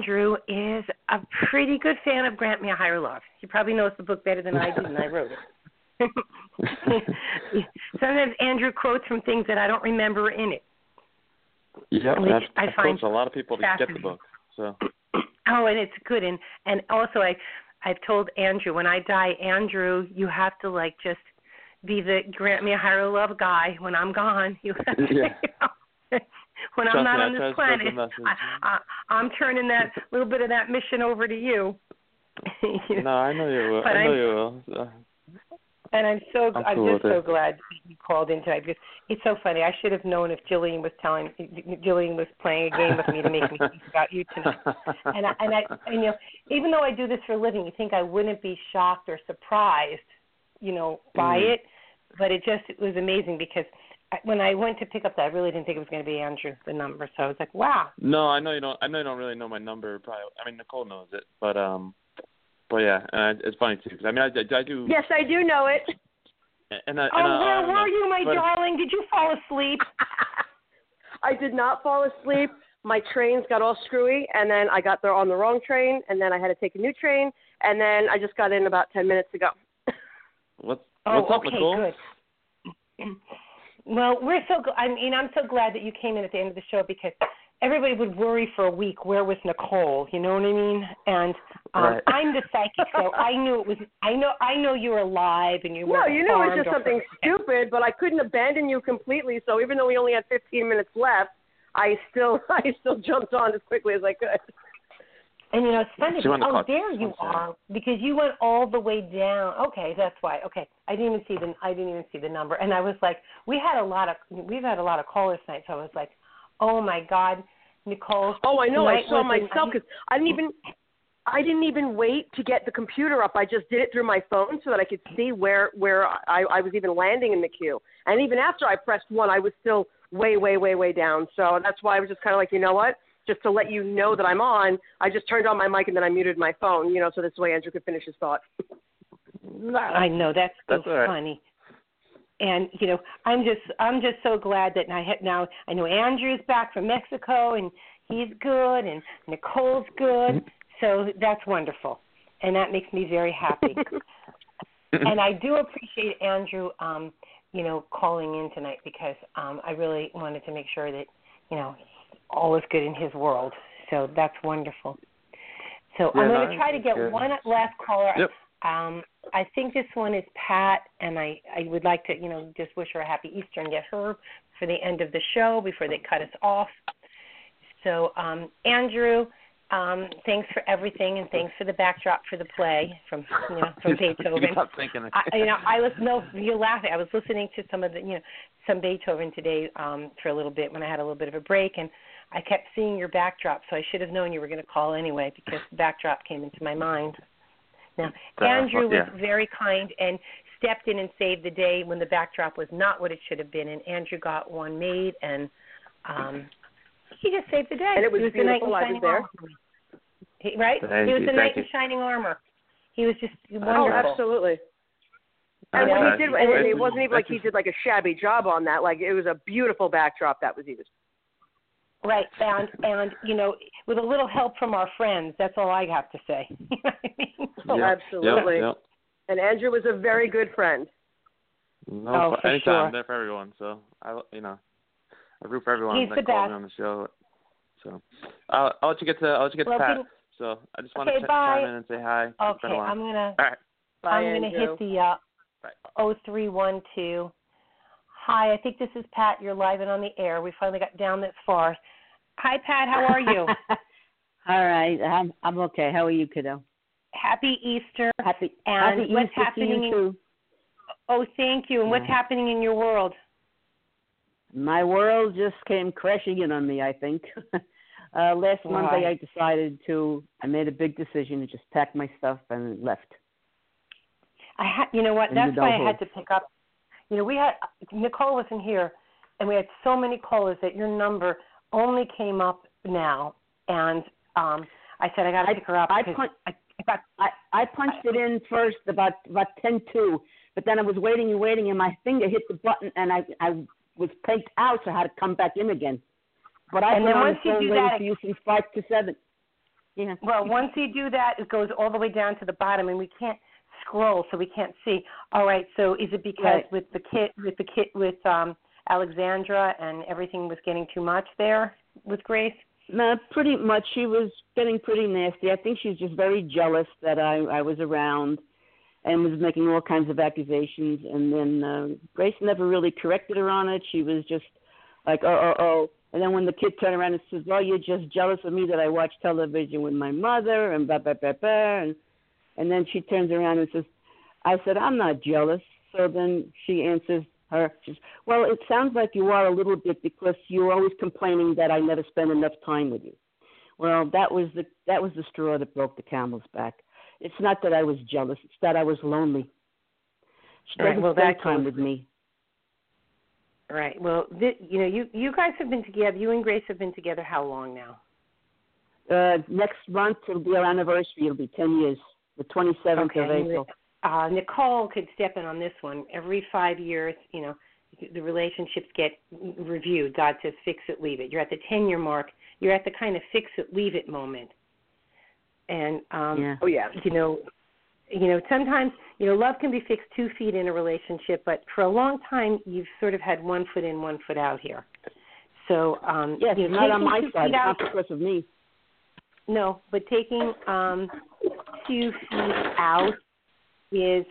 a pretty good fan of Grant Me a Higher Love. He probably knows the book better than I do, and I wrote it. Sometimes Andrew quotes from things that I don't remember in it. Yeah, I find a lot of people to get the book. So. Oh, and it's good, and also I've told Andrew, when I die, Andrew, you have to like just be the Grant Me a Higher Love guy when I'm gone. You have to, you know, when I'm not on this planet, I'm turning that little bit of that mission over to you. No, I know you will. But I know you will. And I'm just so glad you called in tonight, because it's so funny. I should have known if Jillian was playing a game with me to make me think about you tonight. And you know, even though I do this for a living, you think I wouldn't be shocked or surprised, you know, by it. But it was amazing, because when I went to pick up that, I really didn't think it was going to be Andrew, the number. So I was like, wow. No, I know you don't. I know you don't really know my number. Probably. I mean, Nicole knows it, but yeah, it's funny too, because I mean, I do. Yes, I do know it. Where were you, my darling? Did you fall asleep? I did not fall asleep. My trains got all screwy, and then I got there on the wrong train, and then I had to take a new train, and then I just got in about 10 minutes ago. What's up, Nicole? Good. Well, we're so. I'm so glad that you came in at the end of the show, because everybody would worry for a week, where was Nicole? You know what I mean? And right. I'm the psychic, so I knew it was. I know you were alive, and you were. No, you knew it was just something stupid, but I couldn't abandon you completely. So even though we only had 15 minutes left, I still jumped on as quickly as I could. And you know, it's funny. There you are, because you went all the way down. Okay, that's why. Okay, I didn't even see the number, and I was like, we've had a lot of callers tonight, so I was like, oh my God, Nicole. Oh, I know. I saw myself, because I didn't even wait to get the computer up. I just did it through my phone so that I could see where I was even landing in the queue. And even after I pressed 1, I was still way, way, way, way down. So that's why I was just kind of like, you know what? Just to let you know that I'm on, I just turned on my mic and then I muted my phone, you know, so this way Andrew could finish his thought. I know, that's so right. funny. And you know, I'm just so glad that now I know Andrew's back from Mexico, and he's good, and Nicole's good. So that's wonderful, and that makes me very happy. And I do appreciate Andrew, you know, calling in tonight, because I really wanted to make sure that, you know, all is good in his world. So that's wonderful. So I'm going to try to get one last caller. Yep. I think this one is Pat, and I would like to, you know, just wish her a happy Easter and get her for the end of the show before they cut us off. So, Andrew, thanks for everything, and thanks for the backdrop for the play from Beethoven. Stop thinking. You're laughing. I was listening to some Beethoven today for a little bit when I had a little bit of a break, and I kept seeing your backdrop, so I should have known you were going to call anyway, because the backdrop came into my mind. Now, Andrew was very kind and stepped in and saved the day when the backdrop was not what it should have been, and Andrew got one made, and he just saved the day. And it was beautiful. The knight in shining armor. Right? He was the knight in shining armor. He was just wonderful. Oh, absolutely. And when he did, and it wasn't even like he did like a shabby job on that. Like, it was a beautiful backdrop that was used. Right, and you know, with a little help from our friends, that's all I have to say. You know what I mean? Oh, absolutely. Yep. And Andrew was a very good friend. No, anytime. Sure. I'm there for everyone. So I root for everyone He's that calls me on the show. So I'll let you get to Pat. So I just want to chime in and say hi. Okay, I'm gonna hit the 0312. Hi, I think this is Pat. You're live and on the air. We finally got down that far. Hi, Pat. How are you? All right. I'm okay. How are you, kiddo? Happy Easter. Happy what's Easter happening to you too. Oh, thank you. And what's happening in your world? My world just came crashing in on me, I think. Last Monday, I made a big decision to just pack my stuff and left. You know what? That's why I had to pick up. You know, Nicole wasn't here, and we had so many callers that your number only came up now, and I said I got to pick her up. I punched it in first about 10:02, but then I was waiting, and my finger hit the button, and I was pegged out, so I had to come back in again. But I've been on the phone waiting for you since 5 to 7. Yeah. Well, once you do that, it goes all the way down to the bottom, and we can't scroll, so we can't see. All right. So is it because with Alexandra and everything was getting too much there with Grace? No, pretty much. She was getting pretty nasty. I think she was just very jealous that I was around and was making all kinds of accusations. And then Grace never really corrected her on it. She was just like, oh. And then when the kid turned around and says, well, you're just jealous of me that I watch television with my mother and blah, blah, blah, blah. And then she turns around and says, I said, I'm not jealous. So then she answers her, she says, well, it sounds like you are a little bit because you're always complaining that I never spend enough time with you. Well, that was the straw that broke the camel's back. It's not that I was jealous. It's that I was lonely. She doesn't spend time with me. Right. Well, you guys have been together. You and Grace have been together how long now? Next month it'll be our anniversary. It'll be 10 years, the 27th of April. Nicole could step in on this one. Every 5 years, the relationships get reviewed. God says, fix it, leave it. You're at the 10-year mark. You're at the kind of fix it, leave it moment. And sometimes, love can be fixed 2 feet in a relationship, but for a long time, you've sort of had 1 foot in, 1 foot out here. So, yes, not on my side, not because of me. No, but taking 2 feet out is,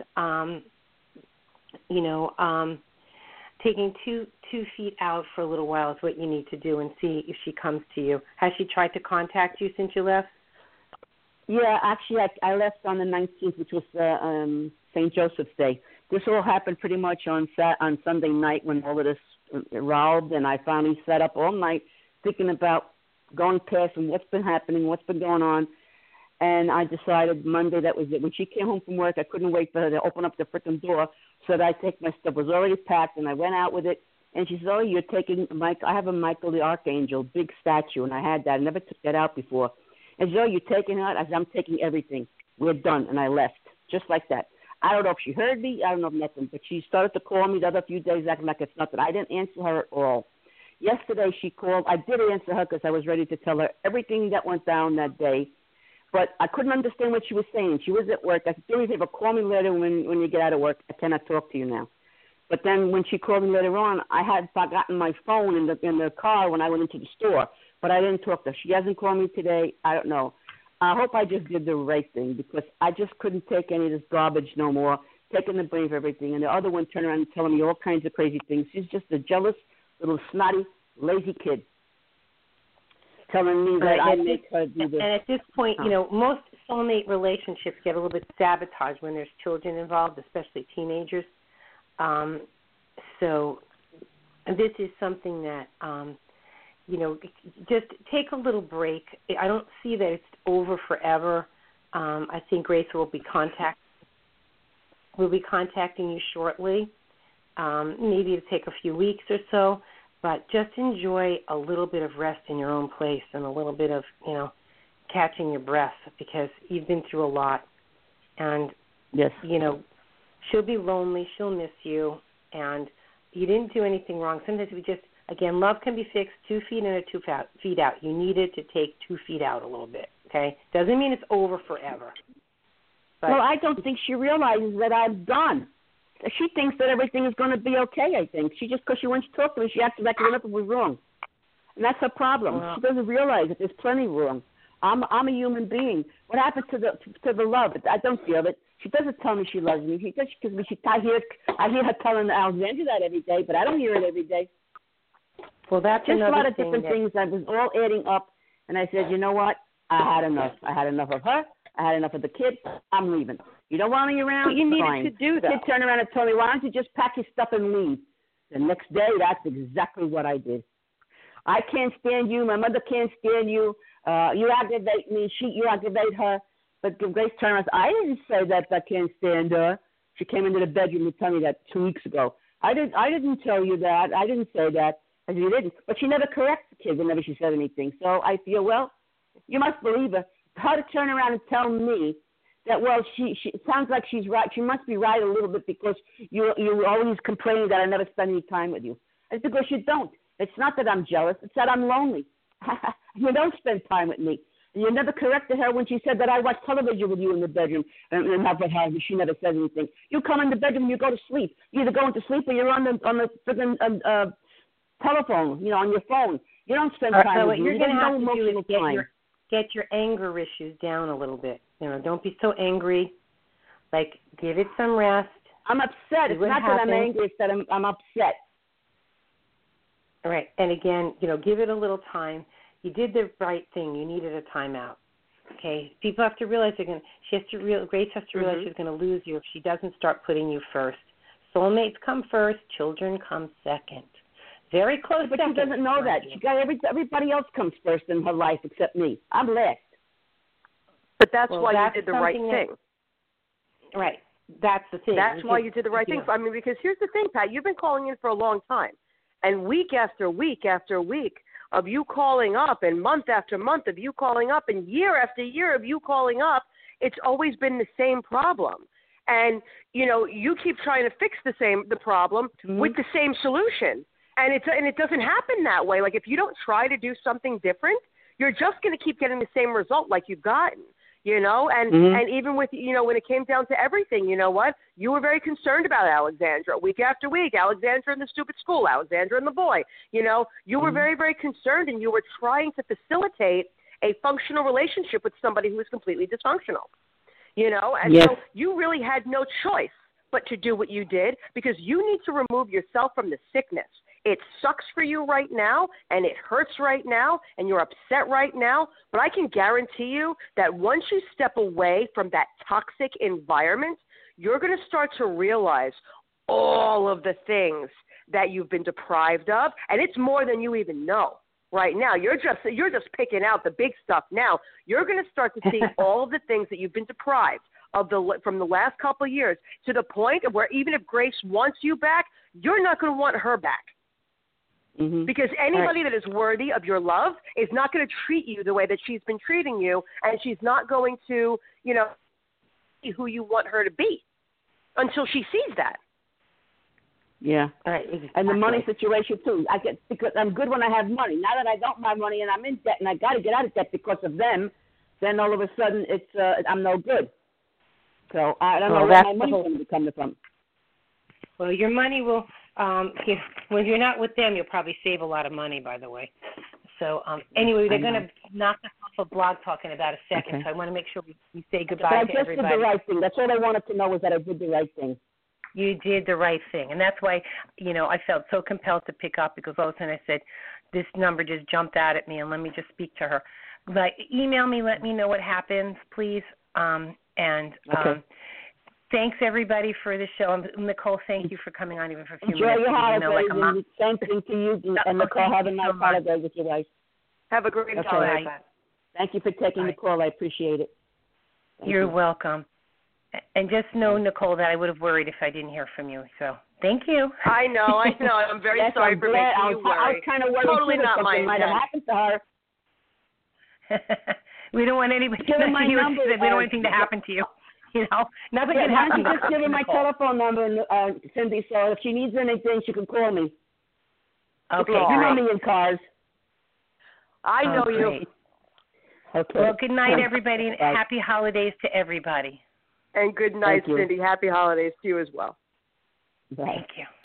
taking two feet out for a little while is what you need to do and see if she comes to you. Has she tried to contact you since you left? Yeah, actually, I left on the 19th, which was St. Joseph's Day. This all happened pretty much on Sunday night when all of this rolled, and I finally sat up all night thinking about going past and what's been happening, what's been going on. And I decided Monday that was it. When she came home from work, I couldn't wait for her to open up the frickin' door so that I take my stuff. It was already packed, and I went out with it. And she said, oh, you're taking I have a Michael the Archangel, big statue, and I had that. I never took that out before. And she said, oh, you're taking it out? I said, I'm taking everything. We're done. And I left, just like that. I don't know if she heard me. I don't know nothing. But she started to call me the other few days acting like it's nothing. I didn't answer her at all. Yesterday she called. I did answer her because I was ready to tell her everything that went down that day. But I couldn't understand what she was saying. She was at work. I said, do me a favor, call me later when you get out of work. I cannot talk to you now. But then when she called me later on, I had forgotten my phone in the car when I went into the store. But I didn't talk to her. She hasn't called me today. I don't know. I hope I just did the right thing because I just couldn't take any of this garbage no more, taking the blame for everything. And the other one turned around and telling me all kinds of crazy things. She's just a jealous, little snotty, lazy kid. Telling me that I make her do this. And at this point, most soulmate relationships get a little bit sabotaged when there's children involved, especially teenagers. So this is something that, just take a little break. I don't see that it's over forever. I think Grace will be contacting you shortly. Maybe it'll take a few weeks or so. But just enjoy a little bit of rest in your own place and a little bit of, catching your breath because you've been through a lot. And, yes, she'll be lonely. She'll miss you. And you didn't do anything wrong. Sometimes love can be fixed 2 feet in or 2 feet out. You needed to take 2 feet out a little bit, okay? Doesn't mean it's over forever. But well, I don't think she realizes that I'm done. She thinks that everything is going to be okay, I think. Because she wants to talk to me, she acted like nothing was wrong. And that's her problem. Well, she doesn't realize that there's plenty wrong. I'm a human being. What happened to the love? I don't feel it. She doesn't tell me she loves me. I hear her telling Alexandra that every day, but I don't hear it every day. Well, that's just another a lot of different things that was all adding up. And I said, you know what? I had enough. I had enough of her. I had enough of the kid. I'm leaving. You don't want me around? What you needed fine. to do, though. The kid turned around and told me, why don't you just pack your stuff and leave? The next day, that's exactly what I did. I can't stand you. My mother can't stand you. You aggravate me. You aggravate her. But Grace turned around. I didn't say that I can't stand her. She came into the bedroom to tell me that 2 weeks ago. I didn't tell you that. I didn't say that. I said, you didn't. But she never corrects the kids whenever she said anything. So I feel, well, you must believe her. How to turn around and tell me that, well, she it sounds like she's right. She must be right a little bit because you're always complaining that I never spend any time with you. It's because you don't. It's not that I'm jealous. It's that I'm lonely. You don't spend time with me. And you never corrected her when she said that I watch television with you in the bedroom and have her. She never said anything. You come in the bedroom and you go to sleep. You either go into sleep or you're on the freaking telephone, on your phone. You don't spend time with what me. You're going to have to do is get your anger issues down a little bit. Don't be so angry. Like, give it some rest. I'm upset. It's not that I'm angry. It's that I'm upset. All right. And again, give it a little time. You did the right thing. You needed a timeout. Okay? People have to realize Grace has to realize she's going to lose you if she doesn't start putting you first. Soulmates come first. Children come second. Very close. But she doesn't know that. She got everybody else comes first in her life except me. I'm last. But that's why you did the right thing. Right. That's the thing. That's why you did the right thing. I mean, because here's the thing, Pat. You've been calling in for a long time. And week after week after week of you calling up and month after month of you calling up and year after year of you calling up, it's always been the same problem. And, you keep trying to fix the problem with the same solution. And it doesn't happen that way. Like, if you don't try to do something different, you're just going to keep getting the same result like you've gotten, and even with, when it came down to everything, you know what? You were very concerned about Alexandra week after week, Alexandra in the stupid school, Alexandra and the boy, you were very, very concerned, and you were trying to facilitate a functional relationship with somebody who was completely dysfunctional, and so you really had no choice but to do what you did, because you need to remove yourself from the sickness. It sucks for you right now, and it hurts right now, and you're upset right now, but I can guarantee you that once you step away from that toxic environment, you're going to start to realize all of the things that you've been deprived of, and it's more than you even know right now. You're just picking out the big stuff now. You're going to start to see all of the things that you've been deprived of from the last couple of years, to the point of where even if Grace wants you back, you're not going to want her back. Because anybody that is worthy of your love is not going to treat you the way that she's been treating you, and she's not going to, be who you want her to be until she sees that. Yeah. All right. Exactly. And the money situation too. Because I'm good when I have money. Now that I don't have money and I'm in debt and I got to get out of debt because of them, then all of a sudden I'm no good. So I don't know where my money's going to be coming from. Well, your money will. When you're not with them, you'll probably save a lot of money, by the way. So anyway, they're going to knock us off of Blog Talk in about a second, so I want to make sure we say goodbye to everybody. But I just did the right thing. That's all I wanted to know, was that I did the right thing. You did the right thing, and that's why, I felt so compelled to pick up, because all of a sudden I said, this number just jumped out at me, and let me just speak to her. But email me, let me know what happens, please, thanks, everybody, for the show. Nicole, thank you for coming on even for a few minutes. Enjoy your holidays, and same thing to you. And Nicole, have a nice holiday with your wife. Have a great holiday. Thank you for taking the call. I appreciate it. You're welcome. And just know, Nicole, that I would have worried if I didn't hear from you. So thank you. I know. I'm very sorry for making you worry. I was kind of worried totally too, not my something might have happened to her. We don't want anybody. We don't want anything to happen to you. Nothing can happen. Why don't you just give her my telephone number, Cindy, so if she needs anything, she can call me. Okay. You know me in cars. I know you. Okay. Well, good night, everybody, and happy holidays to everybody. And good night, Cindy. Happy holidays to you as well. Bye. Thank you.